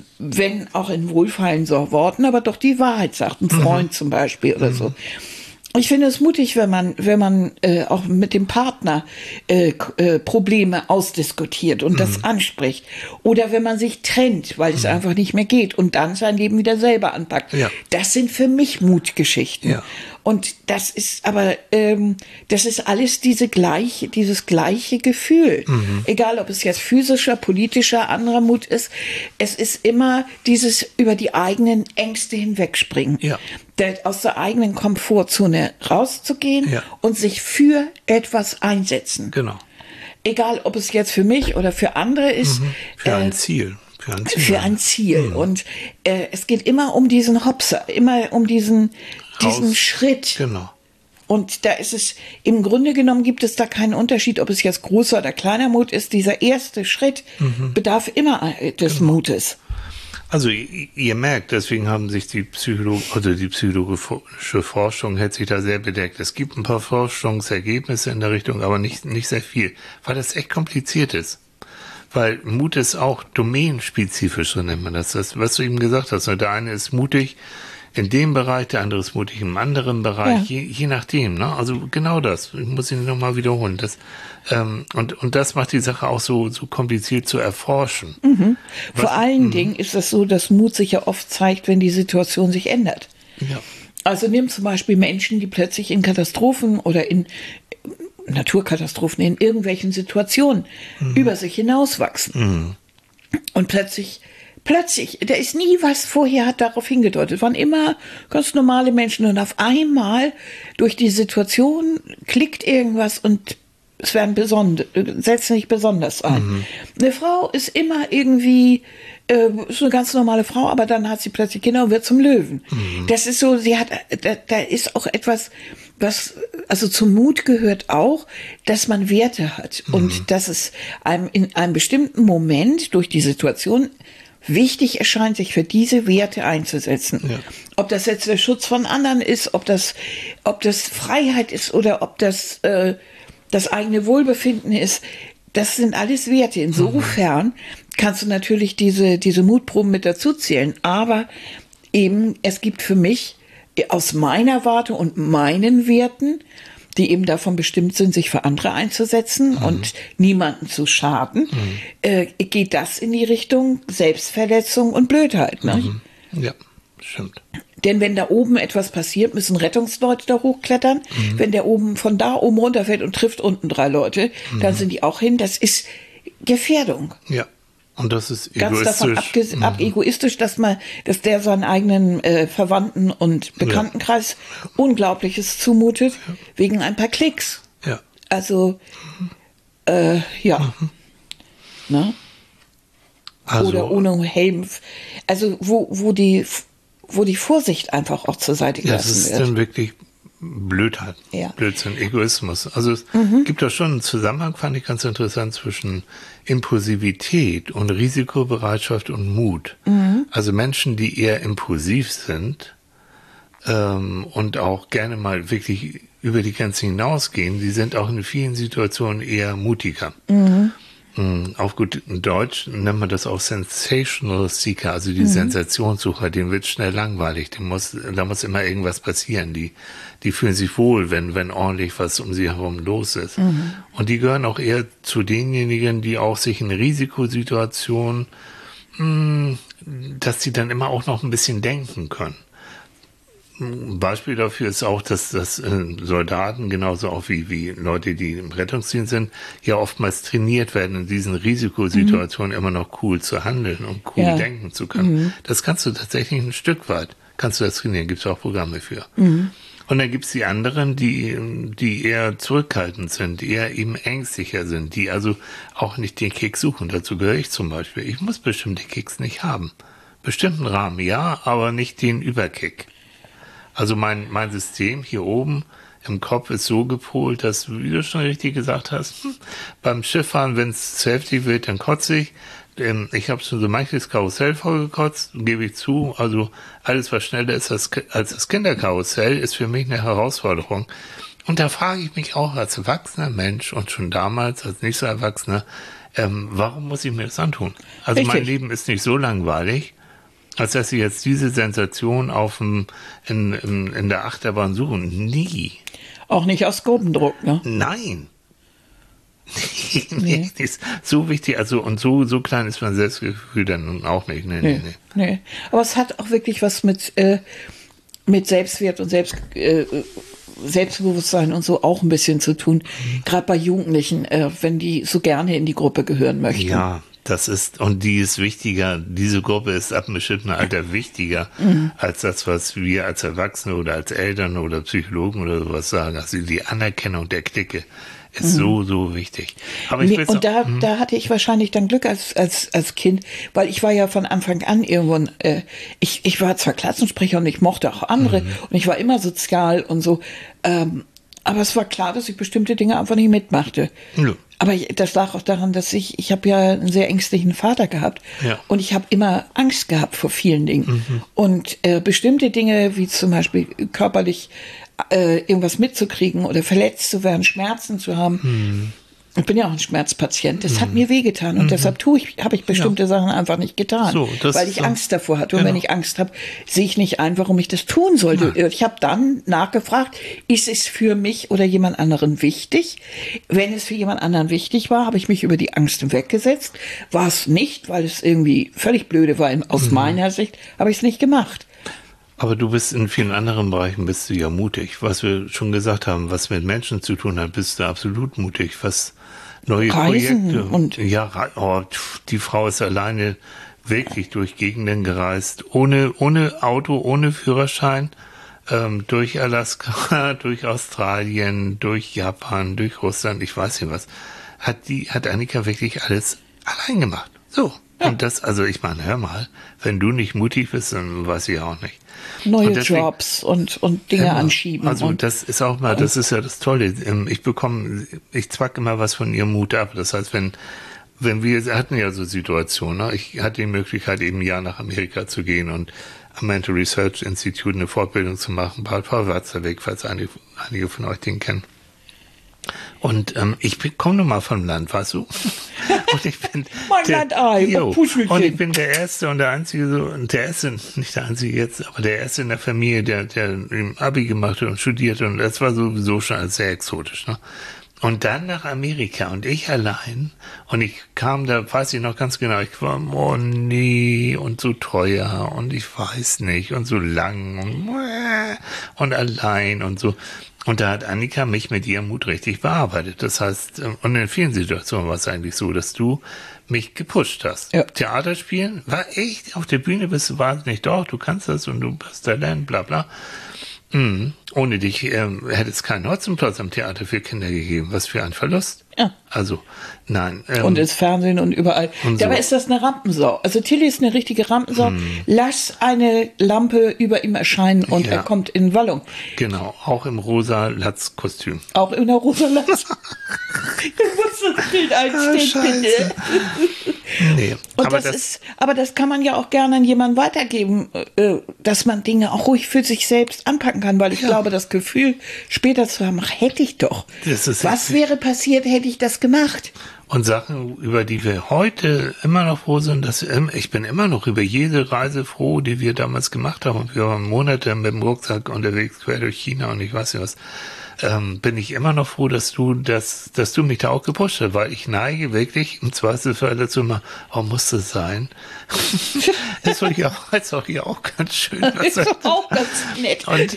wenn auch in wohlfeilenden Worten, aber doch die Wahrheit sagt, ein Freund mhm. zum Beispiel oder mhm. so. Ich finde es mutig, wenn man, wenn man äh, auch mit dem Partner äh, äh, Probleme ausdiskutiert und mhm. das anspricht. Oder wenn man sich trennt, weil es mhm. einfach nicht mehr geht und dann sein Leben wieder selber anpackt. Ja. Das sind für mich Mutgeschichten. Ja. Und das ist aber, ähm, das ist alles diese gleiche, dieses gleiche Gefühl. Mhm. Egal, ob es jetzt physischer, politischer, anderer Mut ist. Es ist immer dieses über die eigenen Ängste hinwegspringen. Ja. Der, aus der eigenen Komfortzone rauszugehen ja. und sich für etwas einsetzen. Genau. Egal, ob es jetzt für mich oder für andere ist. Mhm. Für äh, ein Ziel. Für ein Ziel. Für ein Ziel. Mhm. Und äh, es geht immer um diesen Hopser, immer um diesen, diesen Raus. Schritt. Genau. Und da ist es, im Grunde genommen gibt es da keinen Unterschied, ob es jetzt großer oder kleiner Mut ist. Dieser erste Schritt mhm. bedarf immer des genau. Mutes. Also ihr merkt, deswegen haben sich die Psycholo- oder die psychologische Forschung hält sich da sehr bedeckt. Es gibt ein paar Forschungsergebnisse in der Richtung, aber nicht, nicht sehr viel, weil das echt kompliziert ist. Weil Mut ist auch domänenspezifisch, so nennt man das. Das, was du eben gesagt hast, der eine ist mutig in dem Bereich, der andere ist mutig im anderen Bereich, ja. je, je nachdem. Ne? Also genau das, ich muss ihn nochmal wiederholen. Das, ähm, und, und das macht die Sache auch so, so kompliziert zu erforschen. Mhm. Was, Vor allen mh. Dingen ist es so, dass Mut sich ja oft zeigt, wenn die Situation sich ändert. Ja. Also nimm zum Beispiel Menschen, die plötzlich in Katastrophen oder in Naturkatastrophen, in irgendwelchen Situationen mhm. über sich hinauswachsen. Mhm. Und plötzlich, plötzlich, da ist nie was vorher hat darauf hingedeutet, waren immer ganz normale Menschen und auf einmal durch die Situation klickt irgendwas und es werden besonders, setzt nicht besonders ein. Mhm. Eine Frau ist immer irgendwie, äh, ist eine ganz normale Frau, aber dann hat sie plötzlich Kinder und wird zum Löwen. Mhm. Das ist so, sie hat, da, da ist auch etwas, was, also zum Mut gehört auch, dass man Werte hat mhm. und dass es einem in einem bestimmten Moment durch die Situation wichtig erscheint, sich für diese Werte einzusetzen. Ja. Ob das jetzt der Schutz von anderen ist, ob das, ob das Freiheit ist oder ob das äh, das eigene Wohlbefinden ist, das sind alles Werte. Insofern mhm. kannst du natürlich diese, diese Mutproben mit dazu zählen. Aber eben, es gibt für mich aus meiner Warte und meinen Werten, die eben davon bestimmt sind, sich für andere einzusetzen mhm. und niemanden zu schaden, mhm. äh, geht das in die Richtung Selbstverletzung und Blödheit. Ne? Mhm. Ja, stimmt. Denn wenn da oben etwas passiert, müssen Rettungsleute da hochklettern. Mhm. Wenn der oben von da oben runterfällt und trifft unten drei Leute, mhm. dann sind die auch hin. Das ist Gefährdung. Ja. Und das ist ganz egoistisch. Ganz davon mhm. ab egoistisch, dass man, dass der seinen eigenen äh, Verwandten und Bekanntenkreis ja. Unglaubliches zumutet, ja. wegen ein paar Klicks. Ja. Also, mhm. äh, ja. Mhm. Ne? Also, oder ohne Helm. Also, wo, wo die, wo die Vorsicht einfach auch zur Seite gelassen wird. Das ist dann wirklich Blödheit, ja. Blödsinn, Egoismus. Also es mhm. gibt da schon einen Zusammenhang, fand ich ganz interessant, zwischen Impulsivität und Risikobereitschaft und Mut. Mhm. Also Menschen, die eher impulsiv sind ähm, und auch gerne mal wirklich über die Grenzen hinausgehen, die sind auch in vielen Situationen eher mutiger. Mhm. Auf gut Deutsch nennt man das auch Sensational Seeker, also die mhm. Sensationssucher, denen wird schnell langweilig, dem muss, da muss immer irgendwas passieren, die, die fühlen sich wohl, wenn, wenn ordentlich was um sie herum los ist. Mhm. Und die gehören auch eher zu denjenigen, die auch sich in Risikosituationen, mh, dass sie dann immer auch noch ein bisschen denken können. Ein Beispiel dafür ist auch, dass, dass äh, Soldaten, genauso auch wie, wie Leute, die im Rettungsdienst sind, ja oftmals trainiert werden, in diesen Risikosituationen mhm. immer noch cool zu handeln und cool ja. denken zu können. Mhm. Das kannst du tatsächlich ein Stück weit, kannst du das trainieren, gibt es auch Programme für. Mhm. Und dann gibt es die anderen, die, die eher zurückhaltend sind, die eher eben ängstlicher sind, die also auch nicht den Kick suchen. Dazu gehöre ich zum Beispiel. Ich muss bestimmte Kicks nicht haben. Bestimmten Rahmen ja, aber nicht den Überkick. Also mein, mein System hier oben im Kopf ist so gepolt, dass, wie du schon richtig gesagt hast, hm, beim Schifffahren, wenn es zu heftig wird, dann kotze ich. Ähm, ich habe schon so manches Karussell vollgekotzt, gebe ich zu. Also alles, was schneller ist als, als das Kinderkarussell, ist für mich eine Herausforderung. Und da frage ich mich auch als erwachsener Mensch und schon damals als nicht so Erwachsener, ähm, warum muss ich mir das antun? Also richtig. Mein Leben ist nicht so langweilig. als dass sie jetzt diese Sensation auf dem, in, in, in der Achterbahn suchen. Nie. Auch nicht aus Gruppendruck, ne? Nein. Nee, nee. Nee. Ist so wichtig, also und so, so klein ist mein Selbstgefühl dann nun auch nicht. Nee, nee, nee. nee. Aber es hat auch wirklich was mit, äh, mit Selbstwert und Selbst, äh, Selbstbewusstsein und so auch ein bisschen zu tun. Mhm. Gerade bei Jugendlichen, äh, wenn die so gerne in die Gruppe gehören möchten. Ja, das ist, und die ist wichtiger, diese Gruppe ist ab einem bestimmten Alter wichtiger, mhm. als das, was wir als Erwachsene oder als Eltern oder Psychologen oder sowas sagen. Also die Anerkennung der Clique ist mhm. so, so wichtig. Aber ich nee, und da, auch, da hatte ich wahrscheinlich dann Glück als, als, als Kind, weil ich war ja von Anfang an irgendwo, äh, ich, ich war zwar Klassensprecher und ich mochte auch andere mhm. und ich war immer sozial und so, ähm, aber es war klar, dass ich bestimmte Dinge einfach nicht mitmachte. Ja. Aber das lag auch daran, dass ich, ich habe ja einen sehr ängstlichen Vater gehabt ja. und ich habe immer Angst gehabt vor vielen Dingen. Mhm. Und äh, bestimmte Dinge, wie zum Beispiel körperlich äh, irgendwas mitzukriegen oder verletzt zu werden, Schmerzen zu haben, mhm. ich bin ja auch ein Schmerzpatient, das mhm. hat mir wehgetan und mhm. deshalb tue ich, habe ich bestimmte ja. Sachen einfach nicht getan, so, weil ich so. Angst davor hatte. Und genau. wenn ich Angst habe, sehe ich nicht ein, warum ich das tun sollte. Nein. Ich habe dann nachgefragt, ist es für mich oder jemand anderen wichtig? Wenn es für jemand anderen wichtig war, habe ich mich über die Angst weggesetzt. War es nicht, weil es irgendwie völlig blöde war aus mhm. meiner Sicht, habe ich es nicht gemacht. Aber du bist in vielen anderen Bereichen bist du ja mutig. Was wir schon gesagt haben, was mit Menschen zu tun hat, bist du absolut mutig. Was neue Reisen Projekte und ja, oh, die Frau ist alleine wirklich durch Gegenden gereist, ohne ohne Auto, ohne Führerschein, ähm, durch Alaska, durch Australien, durch Japan, durch Russland, ich weiß nicht was. Hat die hat Annika wirklich alles allein gemacht. So. Ja. Und das, also ich meine, hör mal, wenn du nicht mutig bist, dann weiß ich auch nicht. Neue und deswegen, Jobs und, und Dinge immer, anschieben. Also und, das ist auch mal, das ist ja das Tolle. Ich bekomme, ich zwack immer was von ihrem Mut ab. Das heißt, wenn, wenn wir, wir hatten ja so Situationen, ne? Ich hatte die Möglichkeit, eben ein Jahr nach Amerika zu gehen und am Mental Research Institute eine Fortbildung zu machen, Paul Watzlawick, falls einige, einige von euch den kennen. Und ähm, ich komme nun mal vom Land, weißt du? Und ich bin mein der, Landei, jo, und ich bin der Erste und der Einzige, so, und der Erste, nicht der Einzige jetzt, aber der Erste in der Familie, der, der im Abi gemacht hat und studiert, und das war sowieso schon alles sehr exotisch, ne? Und dann nach Amerika und ich allein, und ich kam da, weiß ich noch ganz genau, ich war, oh nee, und so teuer, und ich weiß nicht, und so lang, und, und allein, und so. Und da hat Annika mich mit ihrem Mut richtig bearbeitet. Das heißt, und in vielen Situationen war es eigentlich so, dass du mich gepusht hast. Ja. Theater spielen war echt, auf der Bühne bist du wahnsinnig doch, du kannst das und du hast Talent, bla bla. Mhm. Ohne dich ähm, hätte es keinen Hotzenplotz am Theater für Kinder gegeben. Was für ein Verlust. Ja. Also, nein. Ähm, und ins Fernsehen und überall. Und Dabei so. Ist das eine Rampensau. Also Tilly ist eine richtige Rampensau. Hm. Lass eine Lampe über ihm erscheinen und ja. er kommt in Wallung. Genau, auch im rosa Latz-Kostüm. Auch in der rosa Latz. Du musst das Bild einstellen, bitte. Nee, und aber, das das ist, aber das kann man ja auch gerne an jemanden weitergeben, äh, dass man Dinge auch ruhig für sich selbst anpacken kann, weil ich ja. glaube, das Gefühl später zu haben, ach, hätte ich doch. Das ist Was richtig. wäre passiert, hätte ich das gemacht? Und Sachen, über die wir heute immer noch froh sind, dass ich bin immer noch über jede Reise froh, die wir damals gemacht haben. Und wir waren Monate mit dem Rucksack unterwegs, quer durch China und ich weiß nicht was. Ähm, bin ich immer noch froh, dass du, dass, dass du mich da auch gepusht hast, weil ich neige wirklich im Zweifelsfall dazu immer, oh, muss das sein? Das ist doch hier auch, ist doch hier auch ganz schön. Das ist auch ganz nett. Und,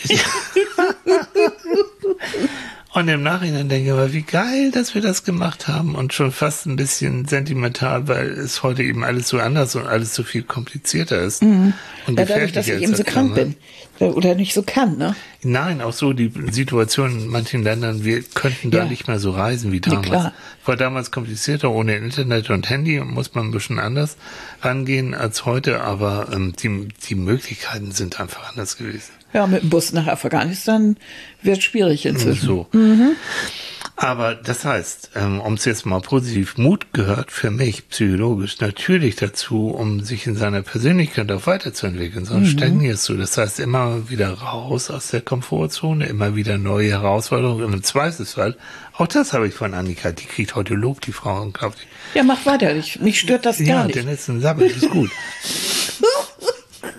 und im Nachhinein denke ich aber, wie geil, dass wir das gemacht haben und schon fast ein bisschen sentimental, weil es heute eben alles so anders und alles so viel komplizierter ist. Mhm. Und ja, dadurch, dass ich eben so krank bin oder nicht so kann, ne? Nein, auch so die Situation in manchen Ländern, wir könnten da ja. nicht mehr so reisen wie damals. Ja, war damals komplizierter, ohne Internet und Handy, muss man ein bisschen anders rangehen als heute, aber ähm, die, die Möglichkeiten sind einfach anders gewesen. Ja, mit dem Bus nach Afghanistan wird schwierig inzwischen. So. Mhm. Aber das heißt, ähm, um es jetzt mal positiv, Mut gehört für mich psychologisch natürlich dazu, um sich in seiner Persönlichkeit auch weiterzuentwickeln. Sonst mhm. stagnierst du. Das heißt, immer wieder raus aus der Komfortzone, immer wieder neue Herausforderungen. Und im Zweifelsfall, auch das habe ich von Annika, die kriegt heute Lob, die Frau, unglaublich. Ja, mach weiter. Ich, mich stört das ja, gar nicht. Ja, der letzten Sabbel ist gut.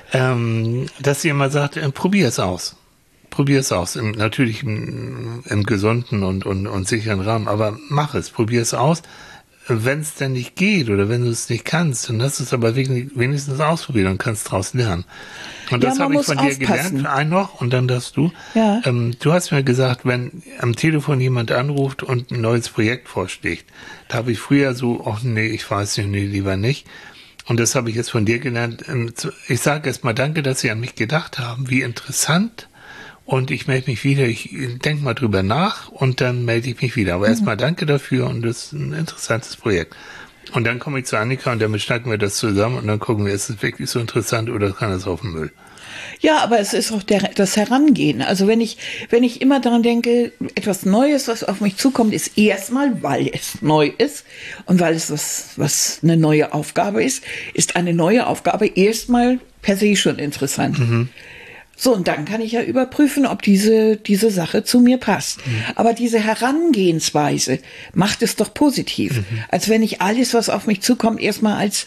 ähm, dass sie immer sagt, äh, probier es aus. Probier es aus. Im, natürlich im, im gesunden und, und, und sicheren Rahmen, aber mach es, probier es aus. Wenn es denn nicht geht oder wenn du es nicht kannst, dann hast du es aber wenigstens ausprobiert und kannst daraus lernen. Und Ja, das man habe ich muss von dir aufpassen. gelernt, ein noch, und dann darfst du. Ja. Ähm, du hast mir gesagt, wenn am Telefon jemand anruft und ein neues Projekt vorschlägt, da habe ich früher so, ach nee, ich weiß nicht, nee, lieber nicht. Und das habe ich jetzt von dir gelernt. Ähm, Ich sage erst mal danke, dass Sie an mich gedacht haben. Wie interessant. Und ich melde mich wieder, ich denke mal drüber nach und dann melde ich mich wieder. Aber mhm. erstmal danke dafür und das ist ein interessantes Projekt. Und dann komme ich zu Annika und damit schnacken wir das zusammen und dann gucken wir, ist es wirklich so interessant oder kann es auf den Müll? Ja, aber es ist auch der, das Herangehen. Also wenn ich, wenn ich immer daran denke, etwas Neues, was auf mich zukommt, ist erstmal, weil es neu ist und weil es was, was eine neue Aufgabe ist, ist eine neue Aufgabe erstmal per se schon interessant. Mhm. So, und dann kann ich ja überprüfen, ob diese, diese Sache zu mir passt. Mhm. Aber diese Herangehensweise macht es doch positiv. Mhm. Als wenn ich alles, was auf mich zukommt, erstmal als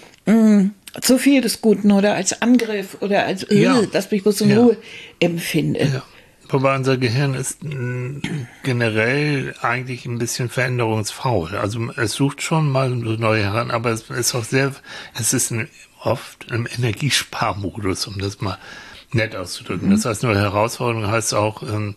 mh, zu viel des Guten oder als Angriff oder als, äh, ja. dass mich bloß in ja. Ruhe empfinde. Ja. Wobei unser Gehirn ist mh, generell eigentlich ein bisschen veränderungsfaul. Also es sucht schon mal neue heran, aber es ist auch sehr, es ist ein, oft im Energiesparmodus, um das mal nett auszudrücken. Mhm. Das heißt, neue Herausforderung heißt auch ähm,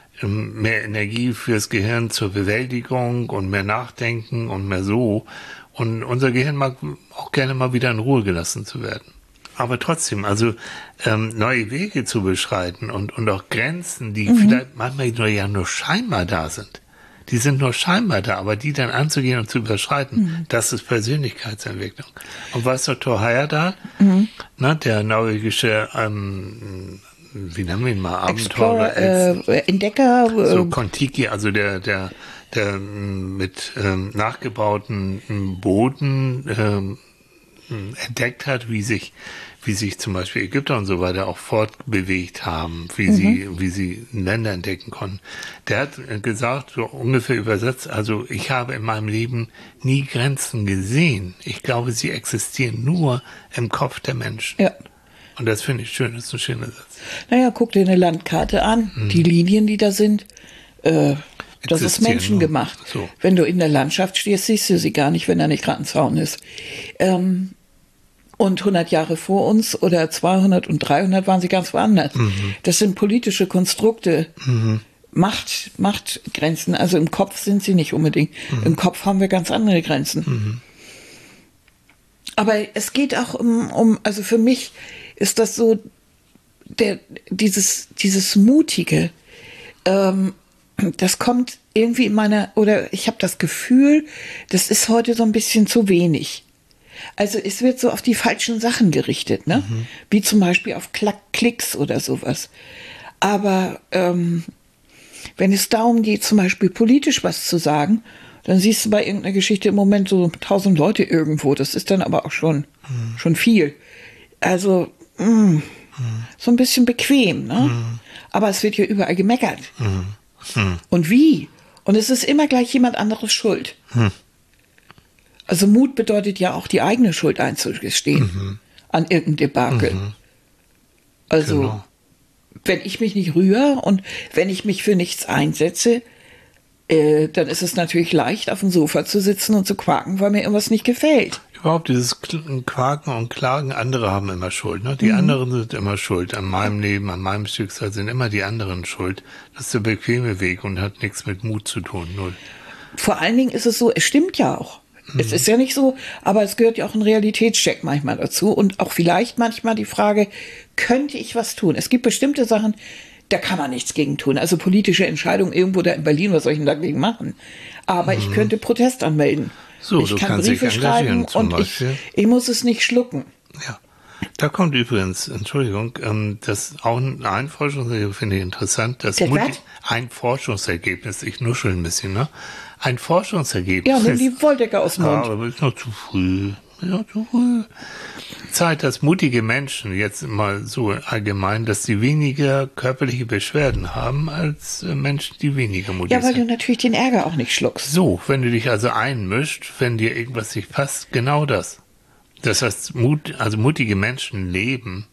mehr Energie fürs Gehirn zur Bewältigung und mehr Nachdenken und mehr so. Und unser Gehirn mag auch gerne mal wieder in Ruhe gelassen zu werden. Aber trotzdem, also ähm, neue Wege zu beschreiten und, und auch Grenzen, die mhm. vielleicht manchmal nur, ja nur scheinbar da sind. Die sind nur scheinbar da, aber die dann anzugehen und zu überschreiten, mhm. das ist Persönlichkeitsentwicklung. Und weißt du, Thor Heyerdahl, mhm. ne, der norwegische, ähm, wie nennen wir ihn mal, Abenteurer, äh, Entdecker, so Kontiki, also der, der, der mit ähm, nachgebauten Booten ähm, entdeckt hat, wie sich wie sich zum Beispiel Ägypter und so weiter auch fortbewegt haben, wie mhm. sie wie sie Länder entdecken konnten. Der hat gesagt, so ungefähr übersetzt, also ich habe in meinem Leben nie Grenzen gesehen. Ich glaube, sie existieren nur im Kopf der Menschen. Ja. Und das finde ich schön, das ist ein schöner Satz. Naja, guck dir eine Landkarte an, mhm. die Linien, die da sind, äh, das ist menschengemacht. So. Wenn du in der Landschaft stehst, siehst du sie gar nicht, wenn da nicht gerade ein Zaun ist. Ähm, Und hundert Jahre vor uns oder zweihundert und dreihundert waren sie ganz woanders. Mhm. Das sind politische Konstrukte, mhm. Macht, Machtgrenzen. Also im Kopf sind sie nicht unbedingt. Mhm. Im Kopf haben wir ganz andere Grenzen. Mhm. Aber es geht auch um, um, also für mich ist das so, der, dieses, dieses Mutige, ähm, das kommt irgendwie in meiner, oder ich habe das Gefühl, das ist heute so ein bisschen zu wenig. Also es wird so auf die falschen Sachen gerichtet, ne? Mhm. Wie zum Beispiel auf Klicks oder sowas. Aber ähm, wenn es darum geht, zum Beispiel politisch was zu sagen, dann siehst du bei irgendeiner Geschichte im Moment so tausend Leute irgendwo. Das ist dann aber auch schon, mhm. schon viel. Also mh, mhm. so ein bisschen bequem, ne? Mhm. Aber es wird ja überall gemeckert. Mhm. Mhm. Und wie? Und es ist immer gleich jemand anderes schuld. Mhm. Also Mut bedeutet ja auch, die eigene Schuld einzugestehen mhm. an irgendeinem Debakel. Mhm. Also, genau. Wenn ich mich nicht rühre und wenn ich mich für nichts einsetze, äh, dann ist es natürlich leicht, auf dem Sofa zu sitzen und zu quaken, weil mir irgendwas nicht gefällt. Überhaupt dieses Quaken und Klagen, andere haben immer Schuld. Ne? Die mhm. anderen sind immer schuld. An meinem Leben, an meinem Schicksal sind immer die anderen schuld. Das ist der bequeme Weg und hat nichts mit Mut zu tun. Null. Vor allen Dingen ist es so, es stimmt ja auch. Es ist ja nicht so, aber es gehört ja auch ein Realitätscheck manchmal dazu und auch vielleicht manchmal die Frage, könnte ich was tun? Es gibt bestimmte Sachen, da kann man nichts gegen tun. Also politische Entscheidungen irgendwo da in Berlin, was soll ich denn dagegen machen? Aber mhm. ich könnte Protest anmelden. So, ich kann Briefe schreiben und ich, ich muss es nicht schlucken. Ja. Da kommt übrigens, Entschuldigung, ähm, das auch ein Forschungsergebnis, finde ich interessant, das Mutti, ein Forschungsergebnis, ich nuschel ein bisschen, ne? Ein Forschungsergebnis. Ja, nimm die Wolldecke aus dem Mund. Ja, aber ist noch zu früh. Ja, zu früh. Zeigt, dass mutige Menschen, jetzt mal so allgemein, dass sie weniger körperliche Beschwerden haben als Menschen, die weniger mutig sind. Ja, weil sind. Du natürlich den Ärger auch nicht schluckst. So, wenn du dich also einmischst, wenn dir irgendwas nicht passt, genau das. Das heißt, Mut, also mutige Menschen leben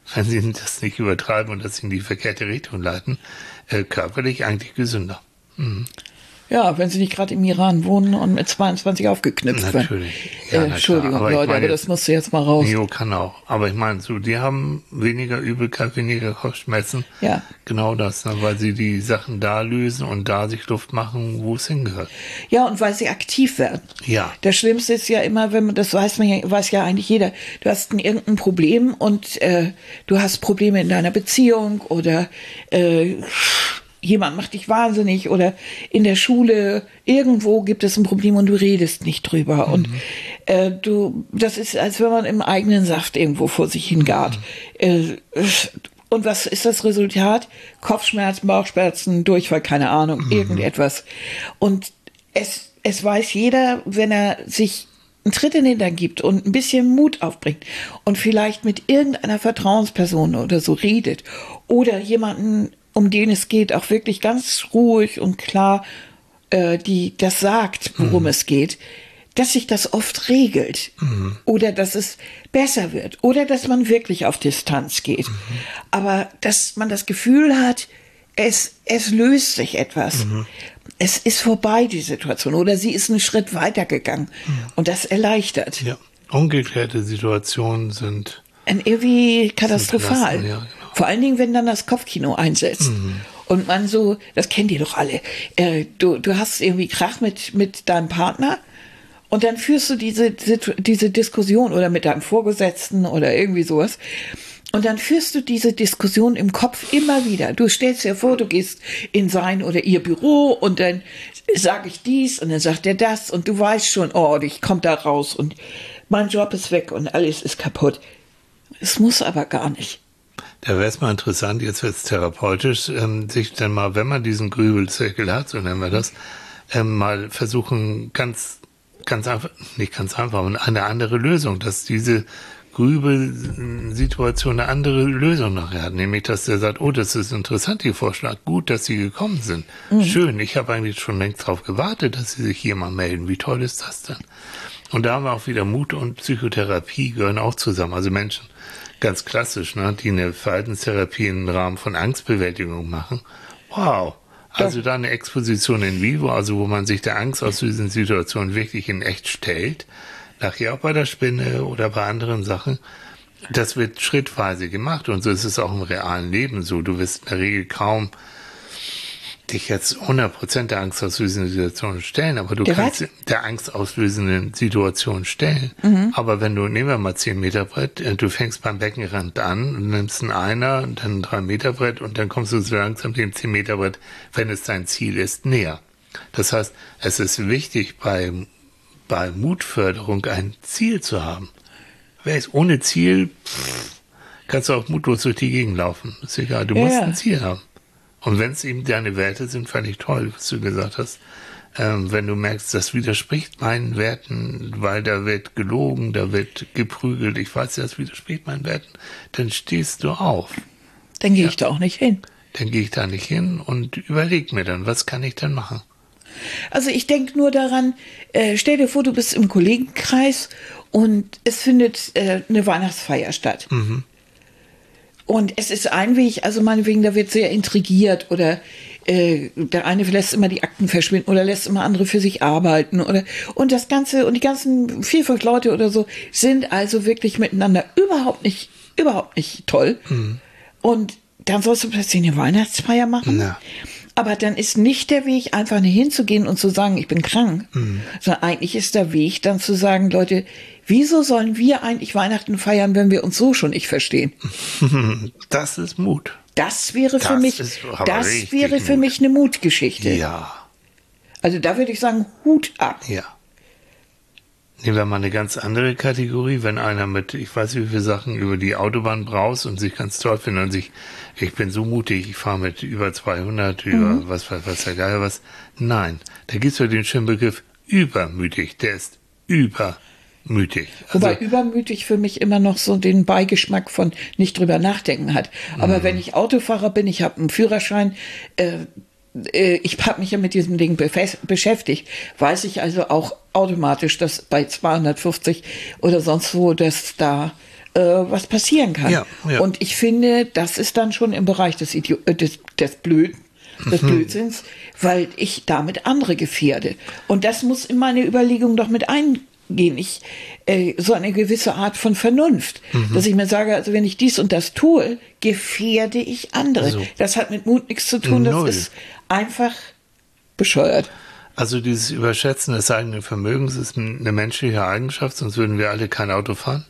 wenn sie das nicht übertreiben und das in die verkehrte Richtung leiten, äh, körperlich eigentlich gesünder. Mhm. Ja, wenn sie nicht gerade im Iran wohnen und mit zweiundzwanzig aufgeknüpft werden. Natürlich. Ja, äh, Entschuldigung, aber Leute, meine, aber das musst du jetzt mal raus. Jo, kann auch. Aber ich meine, so, die haben weniger Übelkeit, weniger Kopfschmerzen. Ja. Genau das, ne, weil sie die Sachen da lösen und da sich Luft machen, wo es hingehört. Ja, und weil sie aktiv werden. Ja. Das Schlimmste ist ja immer, wenn man, das weiß man ja, weiß ja eigentlich jeder, du hast ein, irgendein Problem und äh, du hast Probleme in deiner Beziehung oder äh, jemand macht dich wahnsinnig oder in der Schule irgendwo gibt es ein Problem und du redest nicht drüber. Mhm. Und äh, du, das ist, als wenn man im eigenen Saft irgendwo vor sich hingart. Mhm. Äh, und was ist das Resultat? Kopfschmerzen, Bauchschmerzen, Durchfall, keine Ahnung, mhm. irgendetwas. Und es, es weiß jeder, wenn er sich einen Tritt in den Hintern gibt und ein bisschen Mut aufbringt und vielleicht mit irgendeiner Vertrauensperson oder so redet oder jemanden, um den es geht, auch wirklich ganz ruhig und klar äh, die das sagt, worum mhm. es geht, dass sich das oft regelt mhm. oder dass es besser wird oder dass man wirklich auf Distanz geht. Mhm. Aber dass man das Gefühl hat, es, es löst sich etwas. Mhm. Es ist vorbei, die Situation, oder sie ist einen Schritt weiter gegangen mhm. und das erleichtert. Ja, ungeklärte Situationen sind irgendwie katastrophal. Sind ja, genau. Vor allen Dingen, wenn dann das Kopfkino einsetzt. Mhm. Und man so, das kennt ihr doch alle, äh, du, du hast irgendwie Krach mit, mit deinem Partner und dann führst du diese, diese Diskussion oder mit deinem Vorgesetzten oder irgendwie sowas. Und dann führst du diese Diskussion im Kopf immer wieder. Du stellst dir vor, du gehst in sein oder ihr Büro und dann sage ich dies und dann sagt er das und du weißt schon, oh, ich komme da raus und mein Job ist weg und alles ist kaputt. Es muss aber gar nicht. Da wäre es mal interessant, jetzt wird es therapeutisch, ähm, sich dann mal, wenn man diesen Grübelzirkel hat, so nennen wir das, ähm, mal versuchen, ganz, ganz einfach, nicht ganz einfach, aber eine andere Lösung, dass diese Grübelsituation eine andere Lösung nachher hat, nämlich, dass der sagt, oh, das ist interessant, Ihr Vorschlag, gut, dass Sie gekommen sind, mhm. schön, ich habe eigentlich schon längst darauf gewartet, dass Sie sich hier mal melden, wie toll ist das denn? Und da haben wir auch wieder Mut und Psychotherapie gehören auch zusammen, also Menschen, ganz klassisch, ne, die eine Verhaltenstherapie im Rahmen von Angstbewältigung machen. Wow. Also da eine Exposition in vivo, also wo man sich der Angst aus diesen Situationen wirklich in echt stellt, nachher auch bei der Spinne oder bei anderen Sachen, das wird schrittweise gemacht und so ist es auch im realen Leben so. Du wirst in der Regel kaum dich jetzt hundert Prozent der angstauslösenden Situation stellen, aber du der kannst was? der angstauslösenden Situation stellen. Mhm. Aber wenn du, nehmen wir mal zehn Meter Brett, du fängst beim Beckenrand an und nimmst einen Einer und dann ein drei Meter Brett und dann kommst du so langsam dem zehn Meter Brett, wenn es dein Ziel ist, näher. Das heißt, es ist wichtig, bei, bei Mutförderung ein Ziel zu haben. Wer ist ohne Ziel, pff, kannst du auch mutlos durch die Gegend laufen. Ist egal, du ja. musst ein Ziel haben. Und wenn es eben deine Werte sind, fand ich toll, was du gesagt hast. Ähm, wenn du merkst, das widerspricht meinen Werten, weil da wird gelogen, da wird geprügelt, ich weiß, das widerspricht meinen Werten, dann stehst du auf. Dann gehe ja. ich da auch nicht hin. Dann gehe ich da nicht hin und überleg mir dann, was kann ich denn machen? Also ich denke nur daran, äh, stell dir vor, du bist im Kollegenkreis und es findet äh, eine Weihnachtsfeier statt. Mhm. Und es ist ein Weg, also meinetwegen, da wird sehr intrigiert oder äh, der eine lässt immer die Akten verschwinden oder lässt immer andere für sich arbeiten oder und das Ganze und die ganzen vier, fünf Leute oder so sind also wirklich miteinander überhaupt nicht, überhaupt nicht toll. Mhm. Und dann sollst du plötzlich eine Weihnachtsfeier machen. Ja. Aber dann ist nicht der Weg, einfach nur hinzugehen und zu sagen, ich bin krank, mhm. sondern eigentlich ist der Weg, dann zu sagen, Leute, wieso sollen wir eigentlich Weihnachten feiern, wenn wir uns so schon nicht verstehen? Das ist Mut. Das wäre das für mich, das wäre für Mut. mich eine Mutgeschichte. Ja. Also da würde ich sagen, Hut ab. Ja. Nehmen wir mal eine ganz andere Kategorie, wenn einer mit, ich weiß nicht wie viele Sachen über die Autobahn braust und sich ganz toll findet und sich, ich bin so mutig, ich fahre mit über zweihundert, mhm. über was, was, was der Geier was. Nein, da gibt es ja den schönen Begriff übermütig, der ist übermütig. Also, wobei übermütig für mich immer noch so den Beigeschmack von nicht drüber nachdenken hat. Aber mhm. wenn ich Autofahrer bin, ich habe einen Führerschein, äh, äh, ich habe mich ja mit diesem Ding beschäftigt, weiß ich also auch automatisch, dass bei zweihundertfünfzig oder sonst wo, dass da äh, was passieren kann. Ja, ja. Und ich finde, das ist dann schon im Bereich des, Idio äh, des, des Blöden, des Blödsinns, weil ich damit andere gefährde. Und das muss in meine Überlegung doch mit eingehen. Ich, äh, so eine gewisse Art von Vernunft, mhm. dass ich mir sage, also wenn ich dies und das tue, gefährde ich andere. So. Das hat mit Mut nichts zu tun, Null. das ist einfach bescheuert. Also dieses Überschätzen des eigenen Vermögens ist eine menschliche Eigenschaft, sonst würden wir alle kein Auto fahren.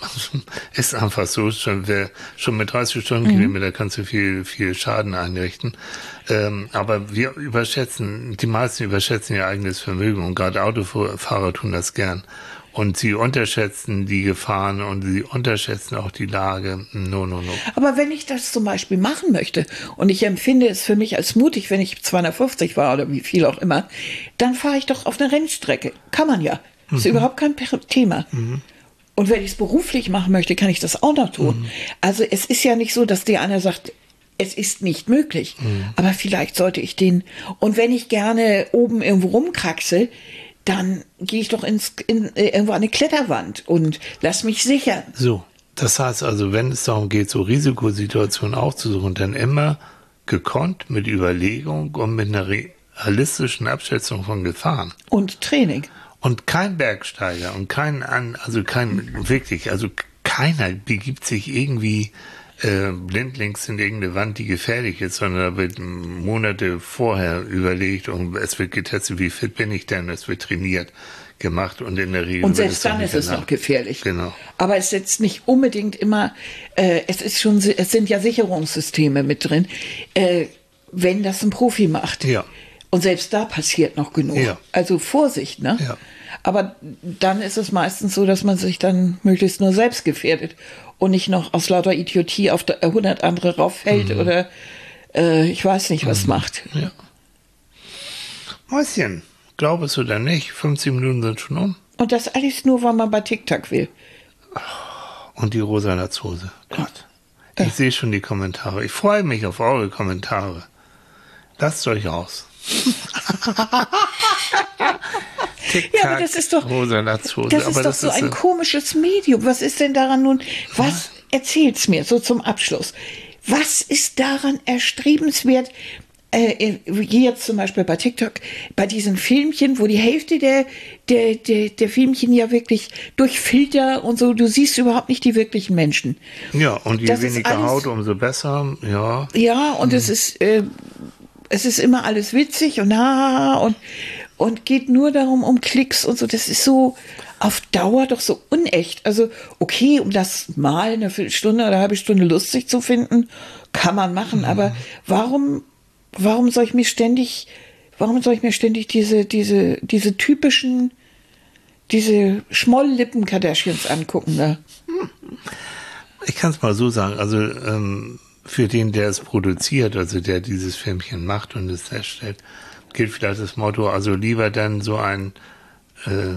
Ist einfach so, schon, wer, schon mit dreißig Stundenkilometer mhm. kannst du viel, viel Schaden einrichten. Ähm, aber wir überschätzen, die meisten überschätzen ihr eigenes Vermögen und gerade Autofahrer tun das gern. Und sie unterschätzen die Gefahren und sie unterschätzen auch die Lage. No, no, no. Aber wenn ich das zum Beispiel machen möchte und ich empfinde es für mich als mutig, wenn ich zweihundertfünfzig war oder wie viel auch immer, dann fahre ich doch auf eine Rennstrecke. Kann man ja. Ist mhm. überhaupt kein Thema. Mhm. Und wenn ich es beruflich machen möchte, kann ich das auch noch tun. Mhm. Also es ist ja nicht so, dass dir einer sagt, es ist nicht möglich. Mhm. Aber vielleicht sollte ich den, und wenn ich gerne oben irgendwo rumkraxel, dann gehe ich doch ins, in, äh, irgendwo an eine Kletterwand und lass mich sichern. So, das heißt also, wenn es darum geht, so Risikosituationen aufzusuchen, dann immer gekonnt, mit Überlegung und mit einer realistischen Abschätzung von Gefahren. Und Training. Und kein Bergsteiger und kein, also kein, wirklich, also keiner begibt sich irgendwie äh, blindlings in irgendeine Wand, die gefährlich ist, sondern da wird Monate vorher überlegt und es wird getestet, wie fit bin ich denn, es wird trainiert, gemacht und in der Regel. Und selbst dann ist es noch gefährlich. Genau. Aber es ist jetzt nicht unbedingt immer, äh, es ist schon, es sind ja Sicherungssysteme mit drin, äh, wenn das ein Profi macht. Ja. Und selbst da passiert noch genug. Ja. Also Vorsicht, ne? Ja. Aber dann ist es meistens so, dass man sich dann möglichst nur selbst gefährdet und nicht noch aus lauter Idiotie auf hundert andere rauffällt mhm. oder äh, ich weiß nicht, was mhm. macht. Ja. Mäuschen, glaub es oder nicht, fünfzehn Minuten sind schon um. Und das alles nur, weil man bei TikTok will. Und die rosa Latzhose. Gott. Ich ja. sehe schon die Kommentare. Ich freue mich auf eure Kommentare. Lasst euch aus. Ja, aber das ist doch, rosa Latzhose. das ist aber doch das so ist ein so komisches Medium. Was ist denn daran nun? Was erzählt's mir so zum Abschluss? Was ist daran erstrebenswert? Äh, wie jetzt zum Beispiel bei TikTok, bei diesen Filmchen, wo die Hälfte der, der, der, der Filmchen ja wirklich durch Filter und so, du siehst überhaupt nicht die wirklichen Menschen. Ja, und je das weniger alles, Haut, umso besser. Ja, ja und hm. es ist äh, es ist immer alles witzig und ah, und und geht nur darum, um Klicks und so. Das ist so auf Dauer doch so unecht. Also, okay, um das mal eine Viertelstunde oder eine halbe Stunde lustig zu finden, kann man machen. Mhm. Aber warum, warum soll ich mir ständig, warum soll ich mir ständig diese, diese, diese typischen, diese Schmolllippen-Kardashians angucken? Ne? Ich kann es mal so sagen. Also, ähm, für den, der es produziert, also der dieses Filmchen macht und es erstellt, gilt vielleicht das Motto, also lieber dann so ein, äh,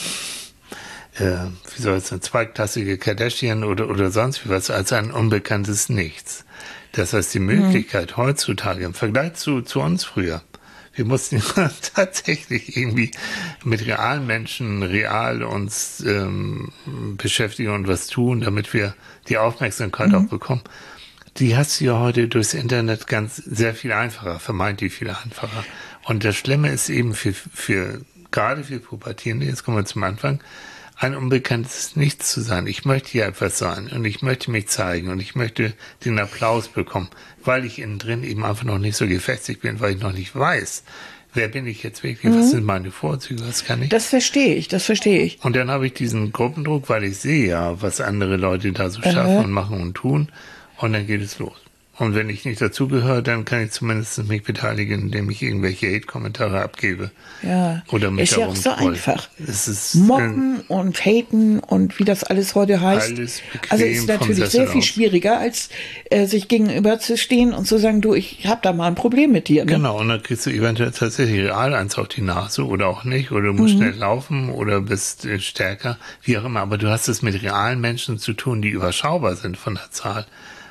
äh, wie soll es, eine zweigklassige Kardashian oder, oder sonst wie was, als ein unbekanntes Nichts. Das heißt, die Möglichkeit mhm. heutzutage im Vergleich zu, zu uns früher, wir mussten tatsächlich irgendwie mit realen Menschen real uns ähm, beschäftigen und was tun, damit wir die Aufmerksamkeit mhm. auch bekommen. Die hast du ja heute durchs Internet ganz sehr viel einfacher, vermeintlich viel einfacher. Und das Schlimme ist eben für, für gerade für Pubertierende, jetzt kommen wir zum Anfang, ein unbekanntes Nichts zu sein. Ich möchte hier etwas sein und ich möchte mich zeigen und ich möchte den Applaus bekommen, weil ich innen drin eben einfach noch nicht so gefestigt bin, weil ich noch nicht weiß, wer bin ich jetzt wirklich, mhm. was sind meine Vorzüge, was kann ich. Das verstehe ich, das verstehe ich. Und dann habe ich diesen Gruppendruck, weil ich sehe ja, was andere Leute da so schaffen äh. und machen und tun. Und dann geht es los. Und wenn ich nicht dazugehöre, dann kann ich zumindest mich beteiligen, indem ich irgendwelche Hate-Kommentare abgebe. Ja, oder mich ist ja auch so einfach. Es ist Mobben äh, und haten und wie das alles heute heißt. Alles bequem also es ist natürlich sehr viel aus. schwieriger, als äh, sich gegenüber zu stehen und zu sagen, du, ich habe da mal ein Problem mit dir. Ne? Genau, und dann kriegst du eventuell tatsächlich real eins auf die Nase oder auch nicht. Oder du musst mhm. schnell laufen oder bist äh, stärker, wie auch immer. Aber du hast es mit realen Menschen zu tun, die überschaubar sind von der Zahl.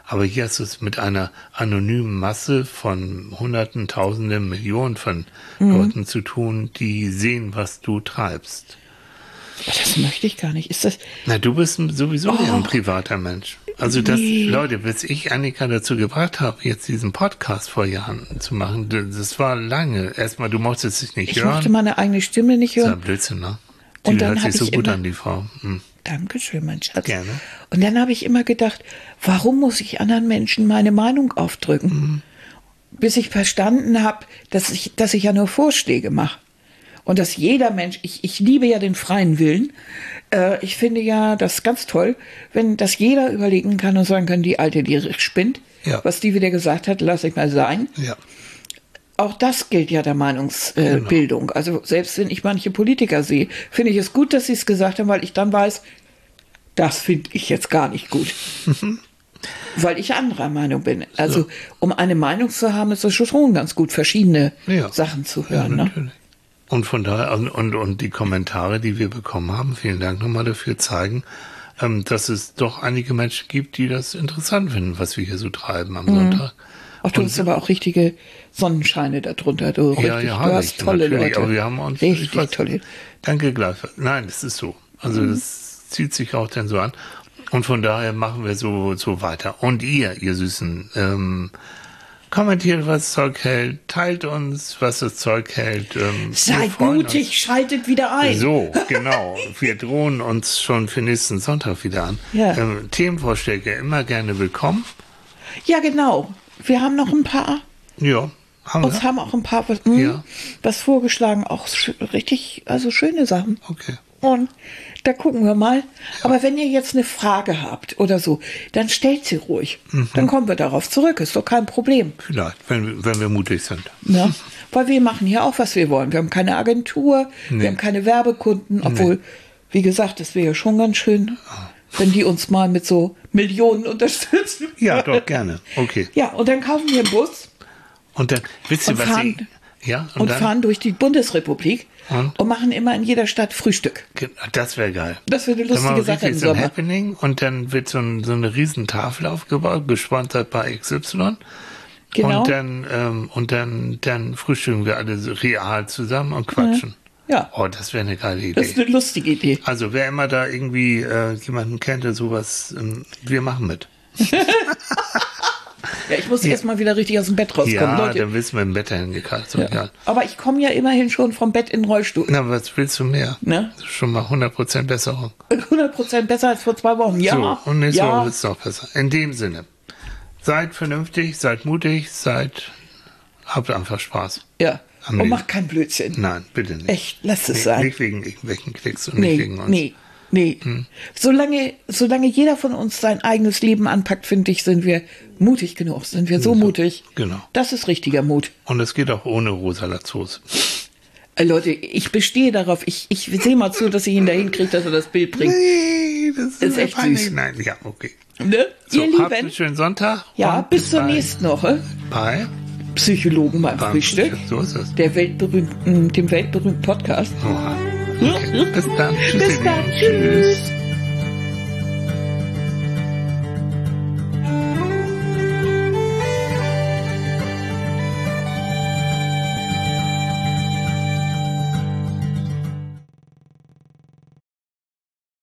Aber hier hast du es mit einer anonymen Masse von Hunderten, Tausenden, Millionen von mhm. Leuten zu tun, die sehen, was du treibst. Das möchte ich gar nicht. Ist das? Na, du bist sowieso oh. ein privater Mensch. Also das, nee. Leute, bis ich Annika dazu gebracht habe, jetzt diesen Podcast vor Jahren zu machen, das war lange. Erstmal, du mochtest es nicht ich hören. Ich mochte meine eigene Stimme nicht hören. Das war Blödsinn, ne? Die Und dann hört sich so ich gut immer, an, die Frau. Hm. Dankeschön, mein Schatz. Gerne. Und dann habe ich immer gedacht, warum muss ich anderen Menschen meine Meinung aufdrücken? Mhm. Bis ich verstanden habe, dass ich, dass ich ja nur Vorschläge mache. Und dass jeder Mensch, ich, ich liebe ja den freien Willen. Äh, ich finde ja das ganz toll, wenn das jeder überlegen kann und sagen kann, die Alte, die spinnt. Ja. Was die wieder gesagt hat, lasse ich mal sein. Ja. Auch das gilt ja der Meinungsbildung. Äh, genau. Also selbst wenn ich manche Politiker sehe, finde ich es gut, dass sie es gesagt haben, weil ich dann weiß, das finde ich jetzt gar nicht gut. Weil ich anderer Meinung bin. Also so. Um eine Meinung zu haben, ist es schon ganz gut, verschiedene ja. Sachen zu hören. Ja, ne? Und von daher, und, und, und die Kommentare, die wir bekommen haben, vielen Dank nochmal dafür, zeigen, ähm, dass es doch einige Menschen gibt, die das interessant finden, was wir hier so treiben am mhm. Sonntag. Ach, du und, hast aber auch richtige Sonnenscheine darunter. Du, ja, richtig, ja, du hast tolle Leute. Aber wir haben uns richtig weiß, tolle. Danke gleichfalls. Nein, das ist so. Also mhm. das zieht sich auch dann so an. Und von daher machen wir so, so weiter. Und ihr, ihr Süßen, ähm, kommentiert, was Zeug hält, teilt uns, was das Zeug hält. Ähm, Seid mutig, uns. Schaltet wieder ein. So, genau. Wir drohen uns schon für nächsten Sonntag wieder an. Ja. Ähm, Themenvorschläge immer gerne willkommen. Ja, genau. Wir haben noch ein paar. Ja, haben uns wir. haben auch ein paar was, mh, ja. was vorgeschlagen, auch richtig, also schöne Sachen. Okay. Und da gucken wir mal. Ja. Aber wenn ihr jetzt eine Frage habt oder so, dann stellt sie ruhig. Mhm. Dann kommen wir darauf zurück. Ist doch kein Problem. Vielleicht, wenn, wenn wir mutig sind. Ja, weil wir machen hier auch, was wir wollen. Wir haben keine Agentur, nee. wir haben keine Werbekunden, obwohl, nee. wie gesagt, das wäre ja schon ganz schön, wenn die uns mal mit so Millionen unterstützen. Ja, doch, gerne. Okay. Ja, und dann kaufen wir einen Bus. Und dann, wisst ihr, und was fahren, Sie... Ja, und, und dann? fahren durch die Bundesrepublik und? und machen immer in jeder Stadt Frühstück. Das wäre geil. Das wäre eine lustige Sache im so Sommer. Ein Happening und dann wird so, ein, so eine riesen Tafel aufgebaut, gesponsert bei X Y. Genau. Und dann, ähm, und dann, dann frühstücken wir alle so real zusammen und quatschen. Ja. ja. Oh, das wäre eine geile Idee. Das ist eine lustige Idee. Also wer immer da irgendwie äh, jemanden kennt, der sowas, ähm, wir machen mit. Ja, ich muss ja. erst mal wieder richtig aus dem Bett rauskommen. Ja, Leute. dann willst du mit dem Bett hingekriegt. So ja. Aber ich komme ja immerhin schon vom Bett in den Rollstuhl. Na, was willst du mehr? Ne? Das ist schon mal hundert Prozent Besserung. hundert Prozent besser als vor zwei Wochen, ja. So, und nächste ja. Woche wird es noch besser. In dem Sinne, seid vernünftig, seid mutig, seid, habt einfach Spaß. Ja, und macht keinen Blödsinn. Nein, bitte nicht. Echt, lasst es nee, sein. Nicht wegen irgendwelchen Klicks und nee, nicht wegen uns. Nee, nee. Hm. Solange, solange jeder von uns sein eigenes Leben anpackt, finde ich, sind wir mutig genug. Sind wir so, so mutig. Genau. Das ist richtiger Mut. Und es geht auch ohne rosa Lazos. Äh, Leute, ich bestehe darauf. Ich, ich sehe mal zu, dass ich ihn dahin kriege, dass er das Bild bringt. Nee, das ist, ist echt peinlich. süß. Nein, ja, okay. Ne? So, Ihr Lieben. Habt einen schönen Sonntag. Ja, bis zur nächsten Woche. Bye. Psychologen beim Beim Frühstück. So ist es. Der weltberühmten, dem weltberühmten Podcast. Oha. Okay. Bis dann. Bis dann. Tschüss.